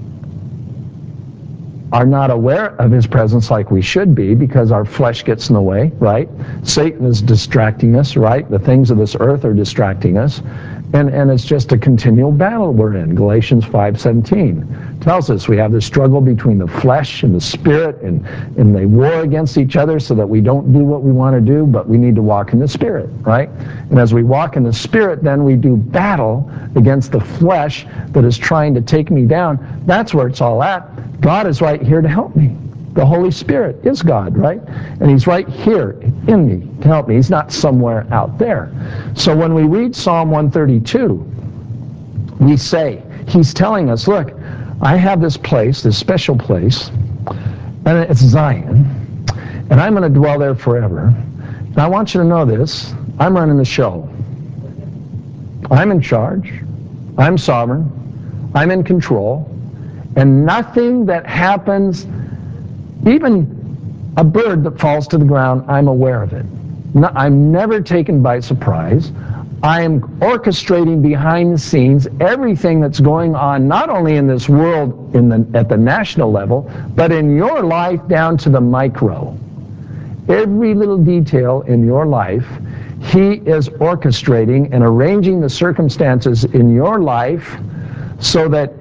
are not aware of his presence like we should be because our flesh gets in the way, right? Satan is distracting us, right? The things of this earth are distracting us. And it's just a continual battle we're in. Galatians 5:17 tells us we have this struggle between the flesh and the spirit, and they war against each other so that we don't do what we want to do, but we need to walk in the spirit, right? And as we walk in the spirit, then we do battle against the flesh that is trying to take me down. That's where it's all at. God is right here to help me. The Holy Spirit is God, right? And he's right here in me to help me. He's not somewhere out there. So when we read Psalm 132, we say, he's telling us, look, I have this place, this special place, and it's Zion, and I'm going to dwell there forever. And I want you to know this, I'm running the show. I'm in charge. I'm sovereign. I'm in control. And nothing that happens, even a bird that falls to the ground, I'm aware of it. I'm never taken by surprise. I am orchestrating behind the scenes everything that's going on, not only in this world at the national level, but in your life down to the micro. Every little detail in your life, he is orchestrating and arranging the circumstances in your life so that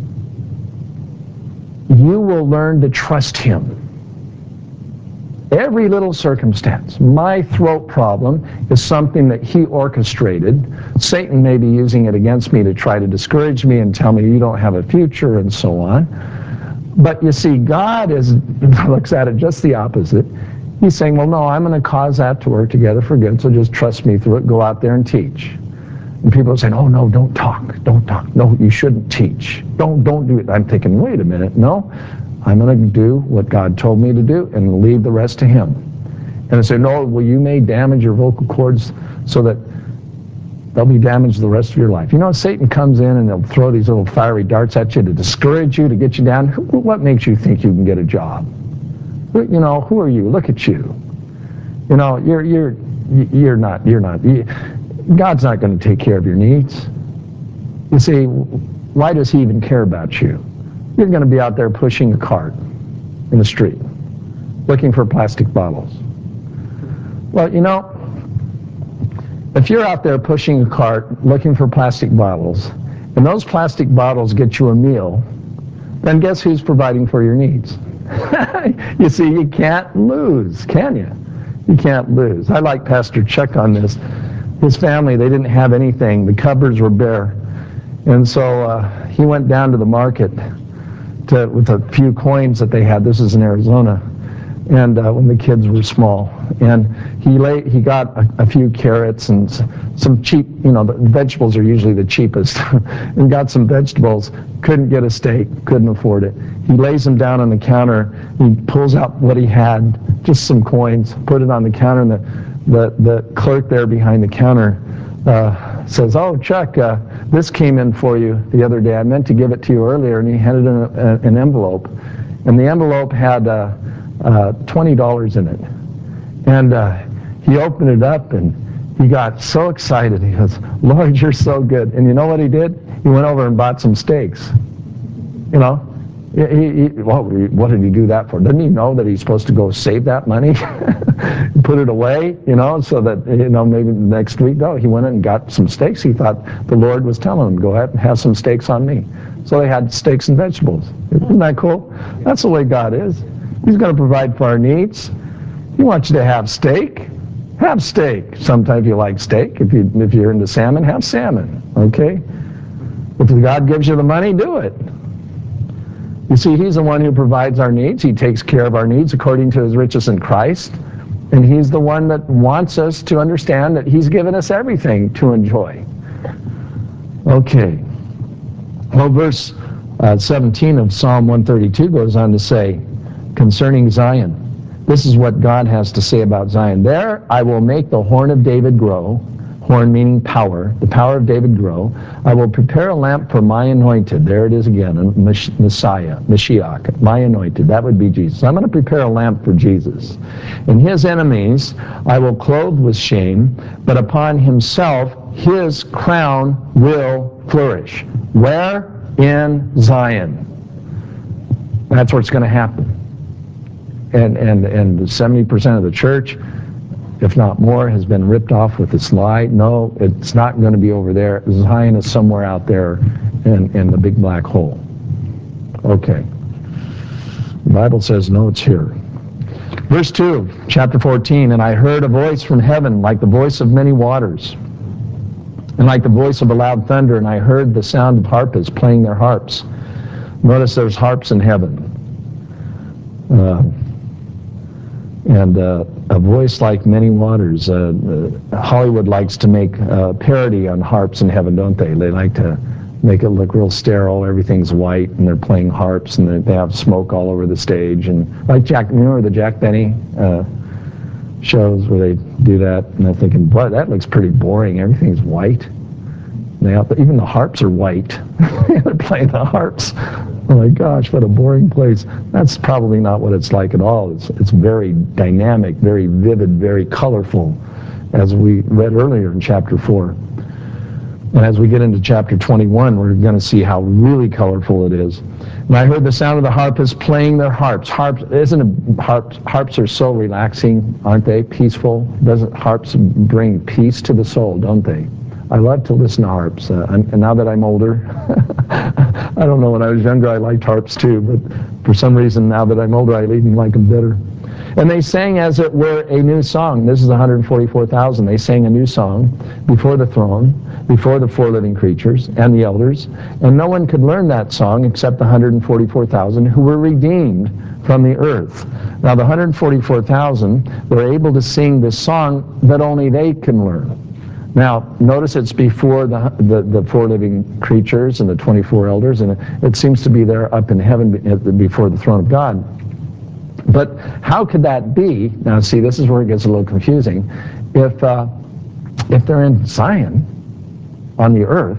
you will learn to trust him. Every little circumstance. My throat problem is something that he orchestrated. Satan may be using it against me to try to discourage me and tell me you don't have a future and so on. But you see, God looks at it just the opposite. He's saying, well, no, I'm going to cause that to work together for good, so just trust me through it. Go out there and teach. And people are saying, oh, no, don't talk. No, you shouldn't teach. Don't do it. I'm thinking, wait a minute. No, I'm going to do what God told me to do and leave the rest to him. And I say, no, well, you may damage your vocal cords so that they'll be damaged the rest of your life. Satan comes in and he'll throw these little fiery darts at you to discourage you, to get you down. What makes you think you can get a job? Who are you? Look at you. You're not. God's not going to take care of your needs. You see, why does he even care about you? You're going to be out there pushing a cart in the street, looking for plastic bottles. Well, if you're out there pushing a cart, looking for plastic bottles, and those plastic bottles get you a meal, then guess who's providing for your needs? You see, you can't lose, can you? You can't lose. I like Pastor Chuck on this. His family, they didn't have anything. The cupboards were bare. And so he went down to the market with a few coins that they had. This is in Arizona. And when the kids were small. And he got a few carrots and some cheap, the vegetables are usually the cheapest. And got some vegetables. Couldn't get a steak. Couldn't afford it. He lays them down on the counter. He pulls out what he had, just some coins, put it on the counter, and the clerk there behind the counter says, oh, Chuck, this came in for you the other day. I meant to give it to you earlier. And he handed an envelope. And the envelope had $20 in it. And he opened it up and he got so excited. He goes, Lord, you're so good. And you know what he did? He went over and bought some steaks. What did he do that for? Doesn't he know that he's supposed to go save that money, put it away, so that, maybe next week? No, he went in and got some steaks. He thought the Lord was telling him, go ahead and have some steaks on me. So they had steaks and vegetables. Isn't that cool? That's the way God is. He's going to provide for our needs. He wants you to have steak. Have steak. Sometimes you like steak. If you're into salmon, have salmon. Okay? If God gives you the money, do it. You see, he's the one who provides our needs. He takes care of our needs according to his riches in Christ. And he's the one that wants us to understand that he's given us everything to enjoy. Okay. Well, verse 17 of Psalm 132 goes on to say, concerning Zion, this is what God has to say about Zion. There I will make the horn of David grow, horn meaning power, the power of David grow. I will prepare a lamp for my anointed. There it is again, Messiah, Mashiach, my anointed. That would be Jesus. I'm going to prepare a lamp for Jesus. And his enemies I will clothe with shame, but upon himself his crown will flourish. Where? In Zion. That's where it's going to happen. And 70% of the church, if not more, has been ripped off with this lie. No, it's not going to be over there. Zion is somewhere out there in the big black hole. Okay. The Bible says, no, it's here. Verse 2 of chapter 14, and I heard a voice from heaven like the voice of many waters, and like the voice of a loud thunder, and I heard the sound of harpists playing their harps. Notice there's harps in heaven. And a voice like many waters. Hollywood likes to make parody on harps in heaven, don't they? They like to make it look real sterile. Everything's white, and they're playing harps, and they have smoke all over the stage. And like you remember the Jack Benny shows where they do that? And they're thinking, boy, that looks pretty boring. Everything's white. Even the harps are white. They're playing the harps. Oh my gosh, what a boring place. That's probably not what it's like at all. It's very dynamic, very vivid, very colorful, as we read earlier in chapter 4. And as we get into chapter 21, we're going to see how really colorful it is. And I heard the sound of the harpists playing their harps. Harps are so relaxing, aren't they? Peaceful. Doesn't harps bring peace to the soul, don't they? I love to listen to harps, and now that I'm older, I don't know, when I was younger I liked harps too, but for some reason now that I'm older I even like them better. And they sang as it were a new song. This is 144,000. They sang a new song before the throne, before the four living creatures and the elders, and no one could learn that song except the 144,000 who were redeemed from the earth. Now the 144,000 were able to sing this song that only they can learn. Now, notice it's before the four living creatures and the 24 elders, and it seems to be there up in heaven before the throne of God. But how could that be? Now, see, this is where it gets a little confusing. If they're in Zion on the earth,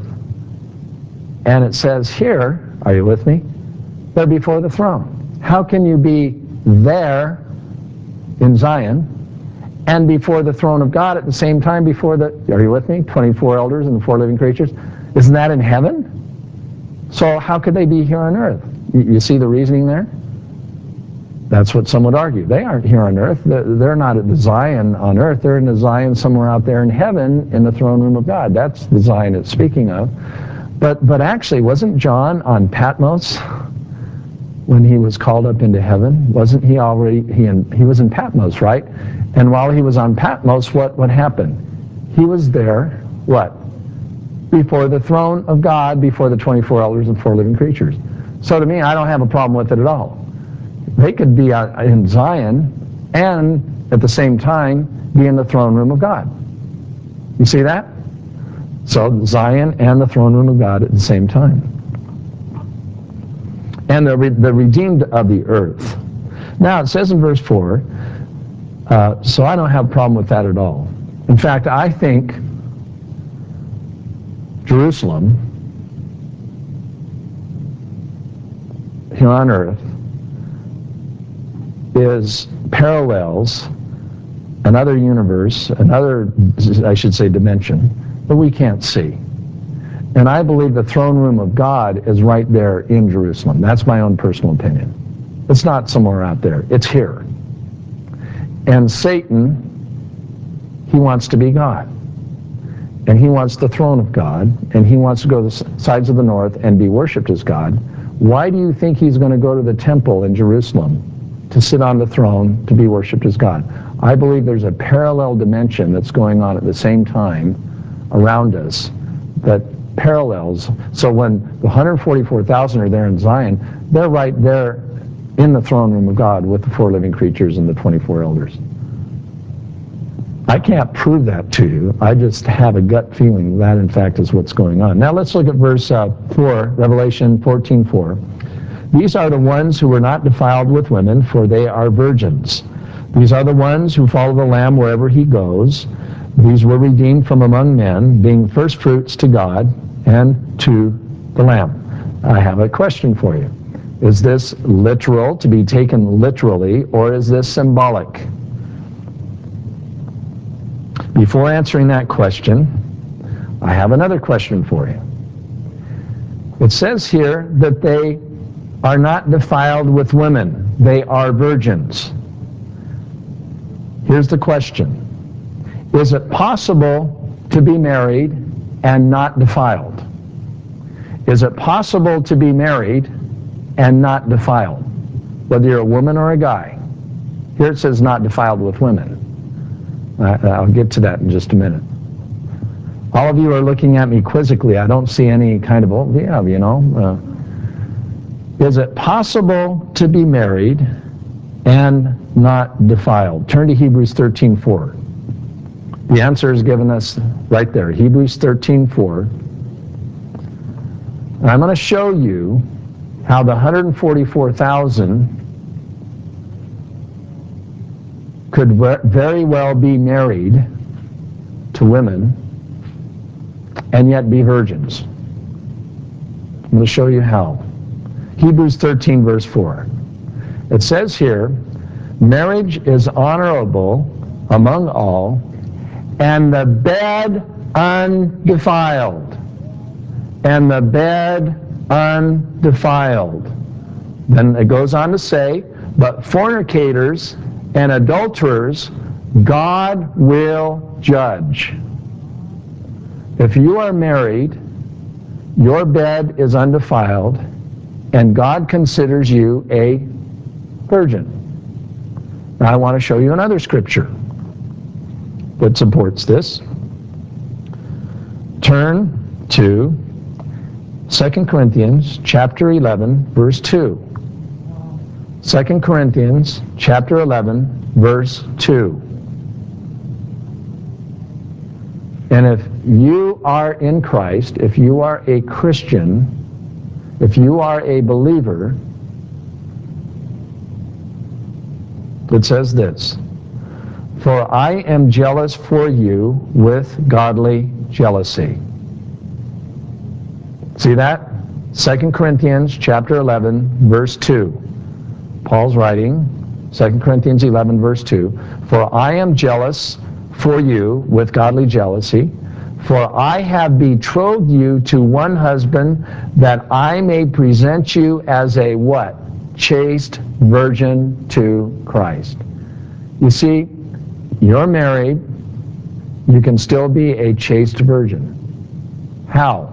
and it says here, are you with me? They're before the throne. How can you be there in Zion and before the throne of God at the same time before are you with me? 24 elders and the four living creatures. Isn't that in heaven? So how could they be here on earth? You see the reasoning there? That's what some would argue. They aren't here on earth. They're not at the Zion on earth. They're in the Zion somewhere out there in heaven in the throne room of God. That's the Zion it's speaking of. But actually, wasn't John on Patmos when he was called up into heaven? Wasn't he already, he was in Patmos, right? And while he was on Patmos, what happened? He was there, what? Before the throne of God, before the 24 elders and four living creatures. So to me, I don't have a problem with it at all. They could be in Zion and at the same time be in the throne room of God. You see that? So Zion and the throne room of God at the same time. And the redeemed of the earth. Now it says in verse 4, so I don't have a problem with that at all. In fact, I think Jerusalem here on earth parallels another universe, another, I should say, dimension that we can't see. And I believe the throne room of God is right there in Jerusalem. That's my own personal opinion. It's not somewhere out there. It's here. And Satan, he wants to be God. And he wants the throne of God. And he wants to go to the sides of the north and be worshipped as God. Why do you think he's going to go to the temple in Jerusalem to sit on the throne to be worshipped as God? I believe there's a parallel dimension that's going on at the same time around us that parallels. So when the 144,000 are there in Zion, they're right there in the throne room of God with the 4 living creatures and the 24 elders. I can't prove that to you. I just have a gut feeling that, in fact, is what's going on. Now let's look at verse 4, Revelation 14:4. These are the ones who were not defiled with women, for they are virgins. These are the ones who follow the Lamb wherever he goes. These were redeemed from among men, being first fruits to God and to the Lamb. I have a question for you. Is this literal, to be taken literally, or is this symbolic? Before answering that question, I have another question for you. It says here that they are not defiled with women. They are virgins. Here's the question. Is it possible to be married and not defiled? Is it possible to be married and not defiled, whether you're a woman or a guy? Here it says not defiled with women. I'll get to that in just a minute. All of you are looking at me quizzically. I don't see any kind of, oh yeah, you know. Is it possible to be married and not defiled? Turn to Hebrews 13:4. The answer is given us right there, Hebrews 13:4. And I'm going to show you how the 144,000 could very well be married to women and yet be virgins. I'm going to show you how. Hebrews 13, verse 4. It says here, marriage is honorable among all, and the bed undefiled. And the bed undefiled. Then it goes on to say, but fornicators and adulterers God will judge. If you are married, your bed is undefiled, and God considers you a virgin. Now I want to show you another scripture that supports this. Turn to 2 Corinthians chapter 11, verse 2. 2 Corinthians chapter 11, verse 2. And if you are in Christ, if you are a Christian, if you are a believer, it says this, for I am jealous for you with godly jealousy. See that? 2 Corinthians chapter 11, verse 2. Paul's writing, 2 Corinthians 11, verse 2, for I am jealous for you with godly jealousy, for I have betrothed you to one husband, that I may present you as a what? Chaste virgin to Christ. You see, you're married, you can still be a chaste virgin. How?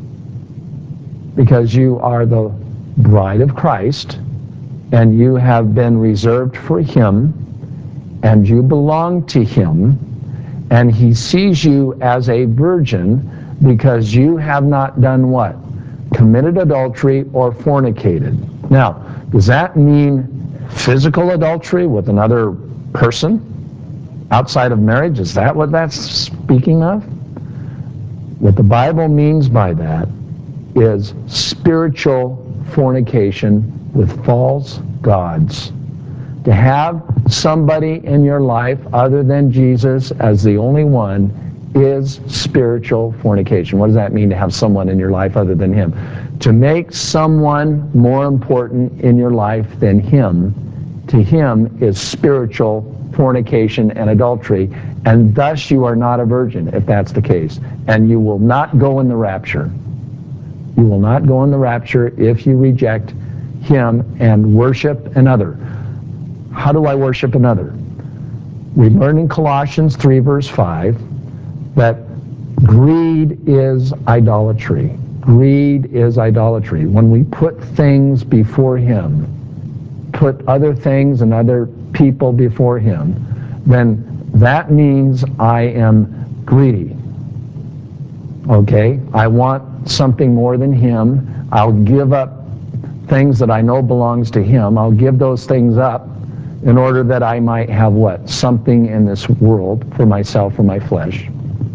Because you are the bride of Christ, and you have been reserved for him, and you belong to him, and he sees you as a virgin because you have not done what? Committed adultery or fornicated. Now, does that mean physical adultery with another person outside of marriage? Is that what that's speaking of? What the Bible means by that is spiritual fornication with false gods. To have somebody in your life other than Jesus as the only one is spiritual fornication. What does that mean, to have someone in your life other than him? To make someone more important in your life than him, to him is spiritual fornication and adultery, and thus you are not a virgin if that's the case, and you will not go in the rapture. You will not go in the rapture if you reject him and worship another. How do I worship another? We learn in Colossians 3, verse 5, that greed is idolatry. Greed is idolatry. When we put things before him, put other things and other people before him, then that means I am greedy. Okay? I want something more than him. I'll give up things that I know belongs to him. I'll give those things up in order that I might have what? Something in this world for myself, for my flesh.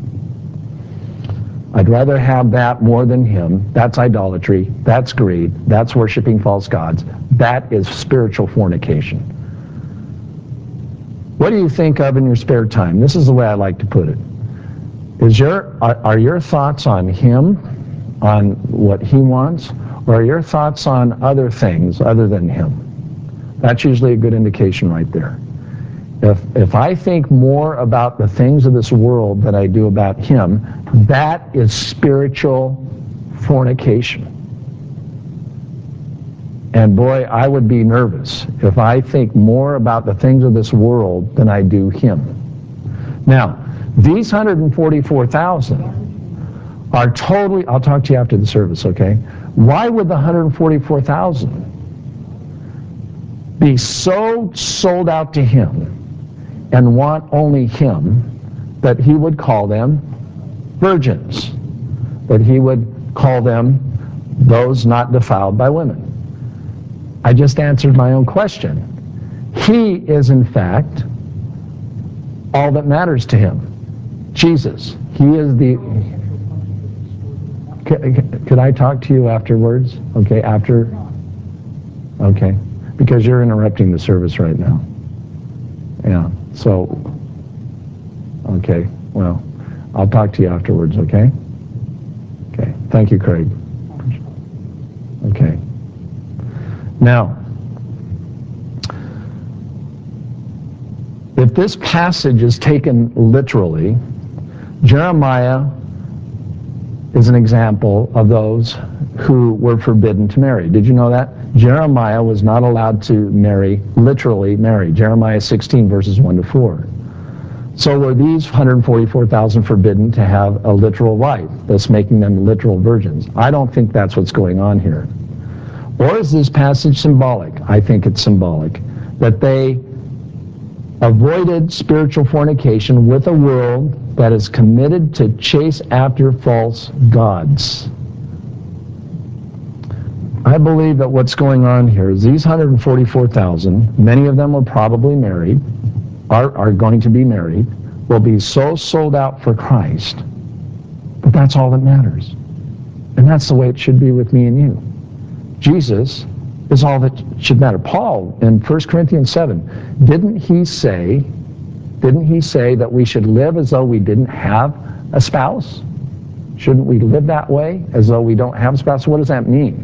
I'd rather have that more than him. That's idolatry. That's greed. That's worshiping false gods. That is spiritual fornication. What do you think of in your spare time? This is the way I like to put it. Are your thoughts on him, on what he wants, or are your thoughts on other things other than him? That's usually a good indication right there. If I think more about the things of this world than I do about him, that is spiritual fornication. And boy, I would be nervous if I think more about the things of this world than I do him. Now, these 144,000 are totally, I'll talk to you after the service, okay? Why would the 144,000 be so sold out to him and want only him that he would call them virgins, that he would call them those not defiled by women? I just answered my own question. He is, in fact, all that matters to him. Jesus. He is the... Could I talk to you afterwards? Okay, after? Okay. Because you're interrupting the service right now. Yeah, so... Okay, well, I'll talk to you afterwards, okay? Okay, thank you, Craig. Okay. Now, if this passage is taken literally, Jeremiah is an example of those who were forbidden to marry. Did you know that? Jeremiah was not allowed to marry, literally marry. Jeremiah 16, verses 1 to 4. So were these 144,000 forbidden to have a literal wife, thus making them literal virgins? I don't think that's what's going on here. Or is this passage symbolic? I think it's symbolic. That they avoided spiritual fornication with a world that is committed to chase after false gods. I believe that what's going on here is these 144,000, many of them are probably married, are going to be married, will be so sold out for Christ, but that's all that matters. And that's the way it should be with me and you. Jesus is all that should matter. Paul, in 1 Corinthians 7, didn't he say that we should live as though we didn't have a spouse? Shouldn't we live that way, as though we don't have a spouse? What does that mean?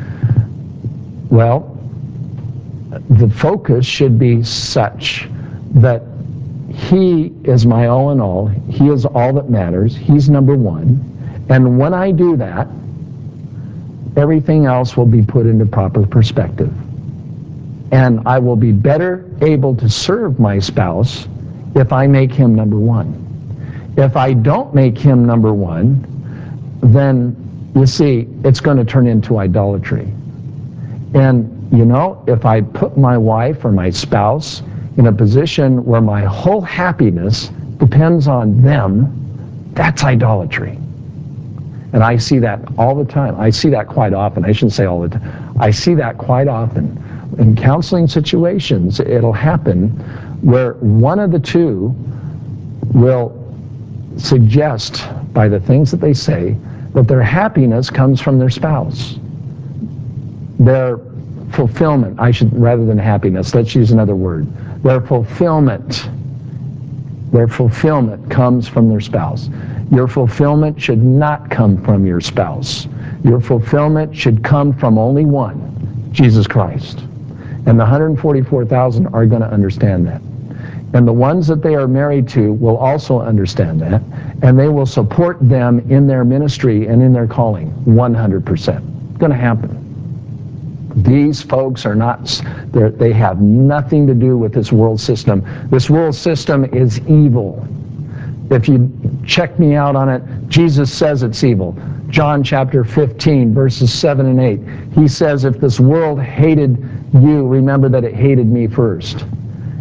Well, the focus should be such that he is my all in all. He is all that matters. He's number one. And when I do that, everything else will be put into proper perspective. And I will be better able to serve my spouse if I make him number one. If I don't make him number one, then, you see, it's going to turn into idolatry. And, you know, if I put my wife or my spouse in a position where my whole happiness depends on them, that's idolatry. And I see that all the time. I see that quite often. I shouldn't say all the time. I see that quite often. In counseling situations, it'll happen where one of the two will suggest by the things that they say that their happiness comes from their spouse. Their fulfillment, rather than happiness, let's use another word. Their fulfillment comes from their spouse. Your fulfillment should not come from your spouse. Your fulfillment should come from only one, Jesus Christ. And the 144,000 are going to understand that. And the ones that they are married to will also understand that, and they will support them in their ministry and in their calling 100%. It's going to happen. These folks are not, they have nothing to do with this world system. This world system is evil. If you check me out on it, Jesus says it's evil. John chapter 15, verses 7 and 8. He says, if this world hated you, remember that it hated me first.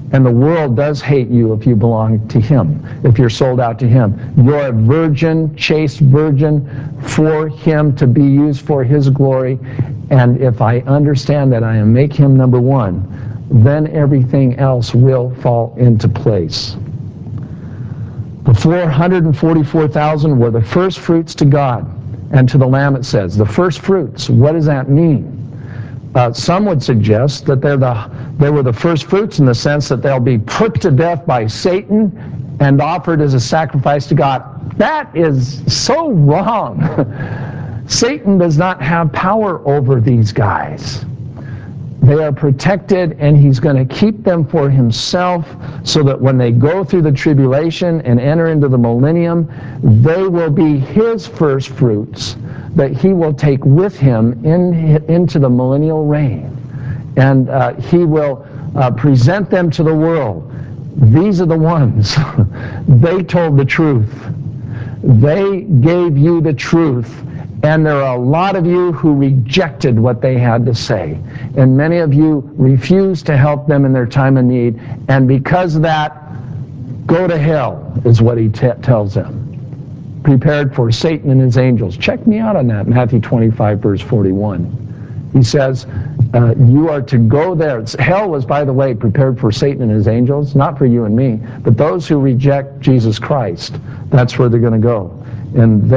And the world does hate you if you belong to him, if you're sold out to him. You're a virgin, chaste virgin for him to be used for his glory. And if I understand that I am make him number one, then everything else will fall into place. The 444,000 were the first fruits to God and to the Lamb, it says. The first fruits, what does that mean? Some would suggest that they were the first fruits in the sense that they'll be put to death by Satan and offered as a sacrifice to God. That is so wrong. Satan does not have power over these guys. They are protected, and he's going to keep them for himself so that when they go through the tribulation and enter into the millennium, they will be his first fruits that he will take with him into the millennial reign. And he will present them to the world. These are the ones. They told the truth. They gave you the truth. And there are a lot of you who rejected what they had to say. And many of you refused to help them in their time of need. And because of that, go to hell, is what he tells them. Prepared for Satan and his angels. Check me out on that, Matthew 25, verse 41. He says, you are to go there. Hell was, by the way, prepared for Satan and his angels, not for you and me, but those who reject Jesus Christ. That's where they're going to go. And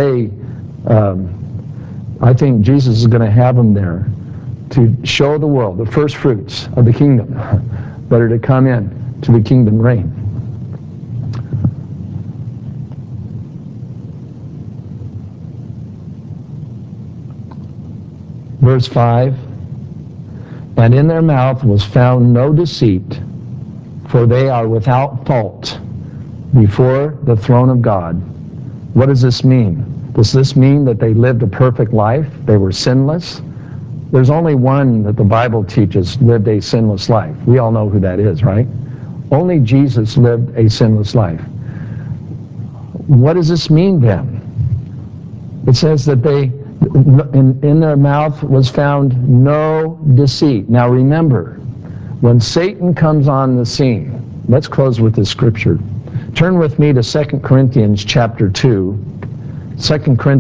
I think Jesus is going to have them there to show the world the first fruits of the kingdom that are to come in to the kingdom reign. Verse 5, and in their mouth was found no deceit, for they are without fault before the throne of God. What does this mean? Does this mean that they lived a perfect life? They were sinless? There's only one that the Bible teaches lived a sinless life. We all know who that is, right? Only Jesus lived a sinless life. What does this mean then? It says that in their mouth was found no deceit. Now remember, when Satan comes on the scene, let's close with this scripture. Turn with me to 2 Corinthians chapter 2. 2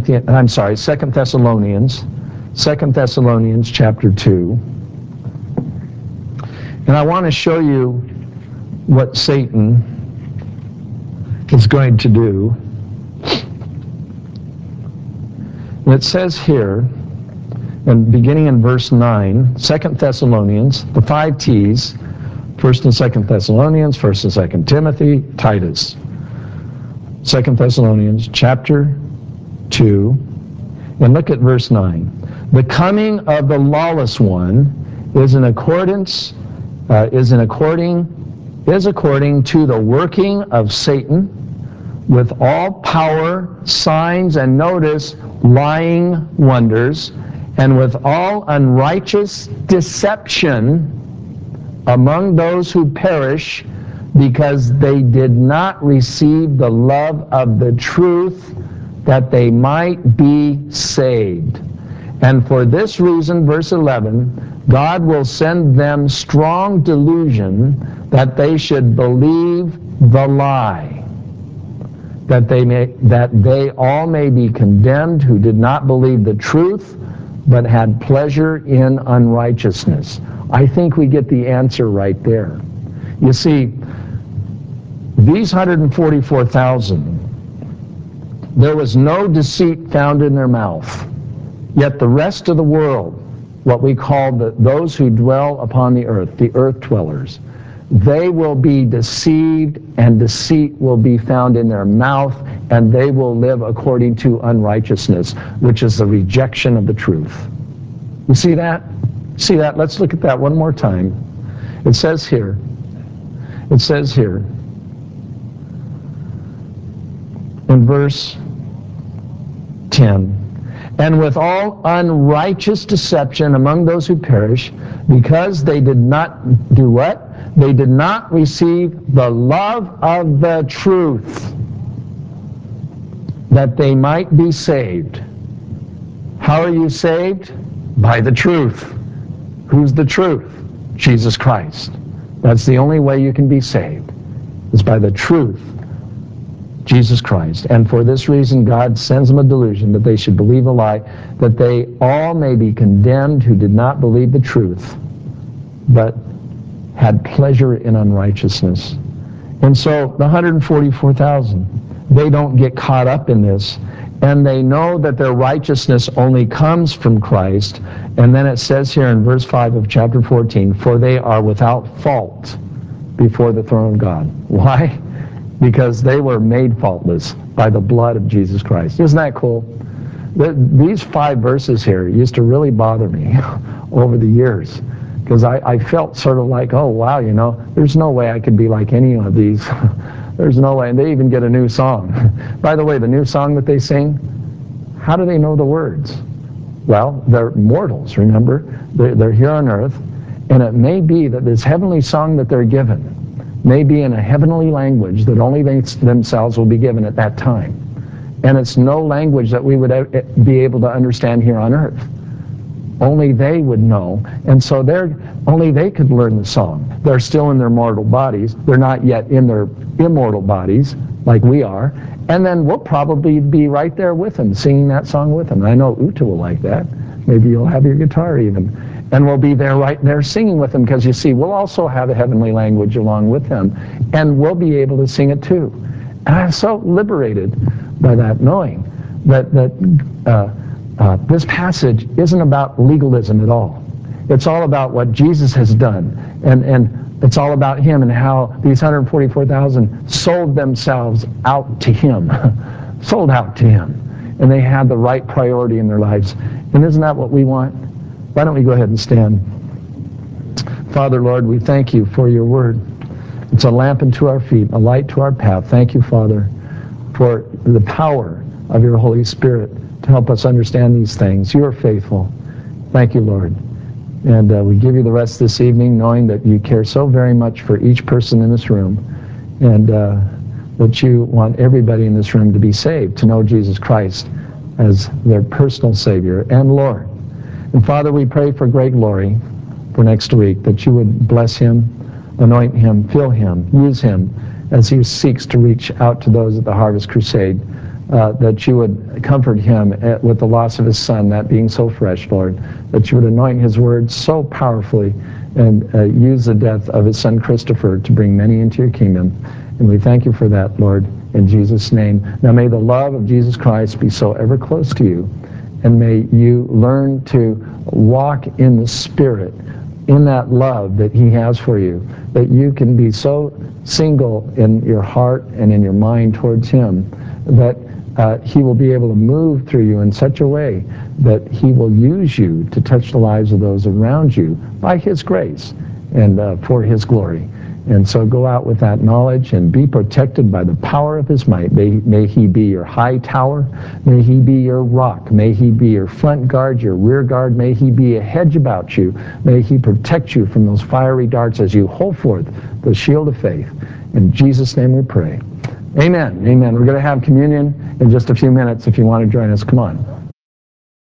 Thessalonians chapter 2. And I want to show you what Satan is going to do. And it says here, and beginning in verse 9, 2 Thessalonians, the 5 T's, 1st and 2nd Thessalonians, 1st and 2nd Timothy, Titus. 2 Thessalonians chapter 2, and look at verse 9. The coming of the lawless one is according to the working of Satan, with all power, signs, and notice, lying wonders, and with all unrighteous deception among those who perish, because they did not receive the love of the truth, that they might be saved. And for this reason, verse 11, God will send them strong delusion that they should believe the lie, that they all may be condemned who did not believe the truth, but had pleasure in unrighteousness. I think we get the answer right there. You see, these 144,000, there was no deceit found in their mouth. Yet the rest of the world, what we call those who dwell upon the earth dwellers, they will be deceived, and deceit will be found in their mouth, and they will live according to unrighteousness, which is the rejection of the truth. You see that? See that? Let's look at that one more time. It says here, in verse 10, and with all unrighteous deception among those who perish, because they did not do what? They did not receive the love of the truth, that they might be saved. How are you saved? By the truth. Who's the truth? Jesus Christ. That's the only way you can be saved, is by the truth, Jesus Christ. And for this reason, God sends them a delusion, that they should believe a lie, that they all may be condemned who did not believe the truth, but had pleasure in unrighteousness. And so the 144,000, they don't get caught up in this, and they know that their righteousness only comes from Christ. And then it says here in verse 5 of chapter 14, for they are without fault before the throne of God. Why? Because they were made faultless by the blood of Jesus Christ. Isn't that cool? These 5 verses here used to really bother me over the years, because I felt sort of like, oh, wow, there's no way I could be like any of these. There's no way. And they even get a new song. By the way, the new song that they sing, how do they know the words? Well, they're mortals, remember? They're here on earth, and it may be that this heavenly song that they're given may be in a heavenly language that only they themselves will be given at that time. And it's no language that we would be able to understand here on earth. Only they would know, and so only they could learn the song. They're still in their mortal bodies. They're not yet in their immortal bodies like we are. And then we'll probably be right there with them, singing that song with them. I know Uta will like that. Maybe you'll have your guitar even. And we'll be there right there singing with them, because you see, we'll also have a heavenly language along with them, and we'll be able to sing it too. And I'm so liberated by that, knowing that this passage isn't about legalism at all. It's all about what Jesus has done, and it's all about him and how these 144,000 sold themselves out to him, sold out to him, and they had the right priority in their lives. And isn't that what we want? Why don't we go ahead and stand? Father, Lord, we thank you for your word. It's a lamp unto our feet, a light to our path. Thank you, Father, for the power of your Holy Spirit to help us understand these things. You are faithful. Thank you, Lord. And we give you the rest this evening, knowing that you care so very much for each person in this room, and that you want everybody in this room to be saved, to know Jesus Christ as their personal Savior and Lord. And Father, we pray for Greg Laurie for next week, that you would bless him, anoint him, fill him, use him as he seeks to reach out to those at the Harvest Crusade, that you would comfort him with the loss of his son, that being so fresh, Lord, that you would anoint his words so powerfully, and use the death of his son Christopher to bring many into your kingdom. And we thank you for that, Lord, in Jesus' name. Now may the love of Jesus Christ be so ever close to you, and may you learn to walk in the Spirit, in that love that he has for you, that you can be so single in your heart and in your mind towards him, that he will be able to move through you in such a way that he will use you to touch the lives of those around you by his grace and for his glory. And so go out with that knowledge and be protected by the power of his might. May he be your high tower. May he be your rock. May he be your front guard, your rear guard. May he be a hedge about you. May he protect you from those fiery darts as you hold forth the shield of faith. In Jesus' name we pray. Amen. Amen. We're going to have communion in just a few minutes if you want to join us. Come on.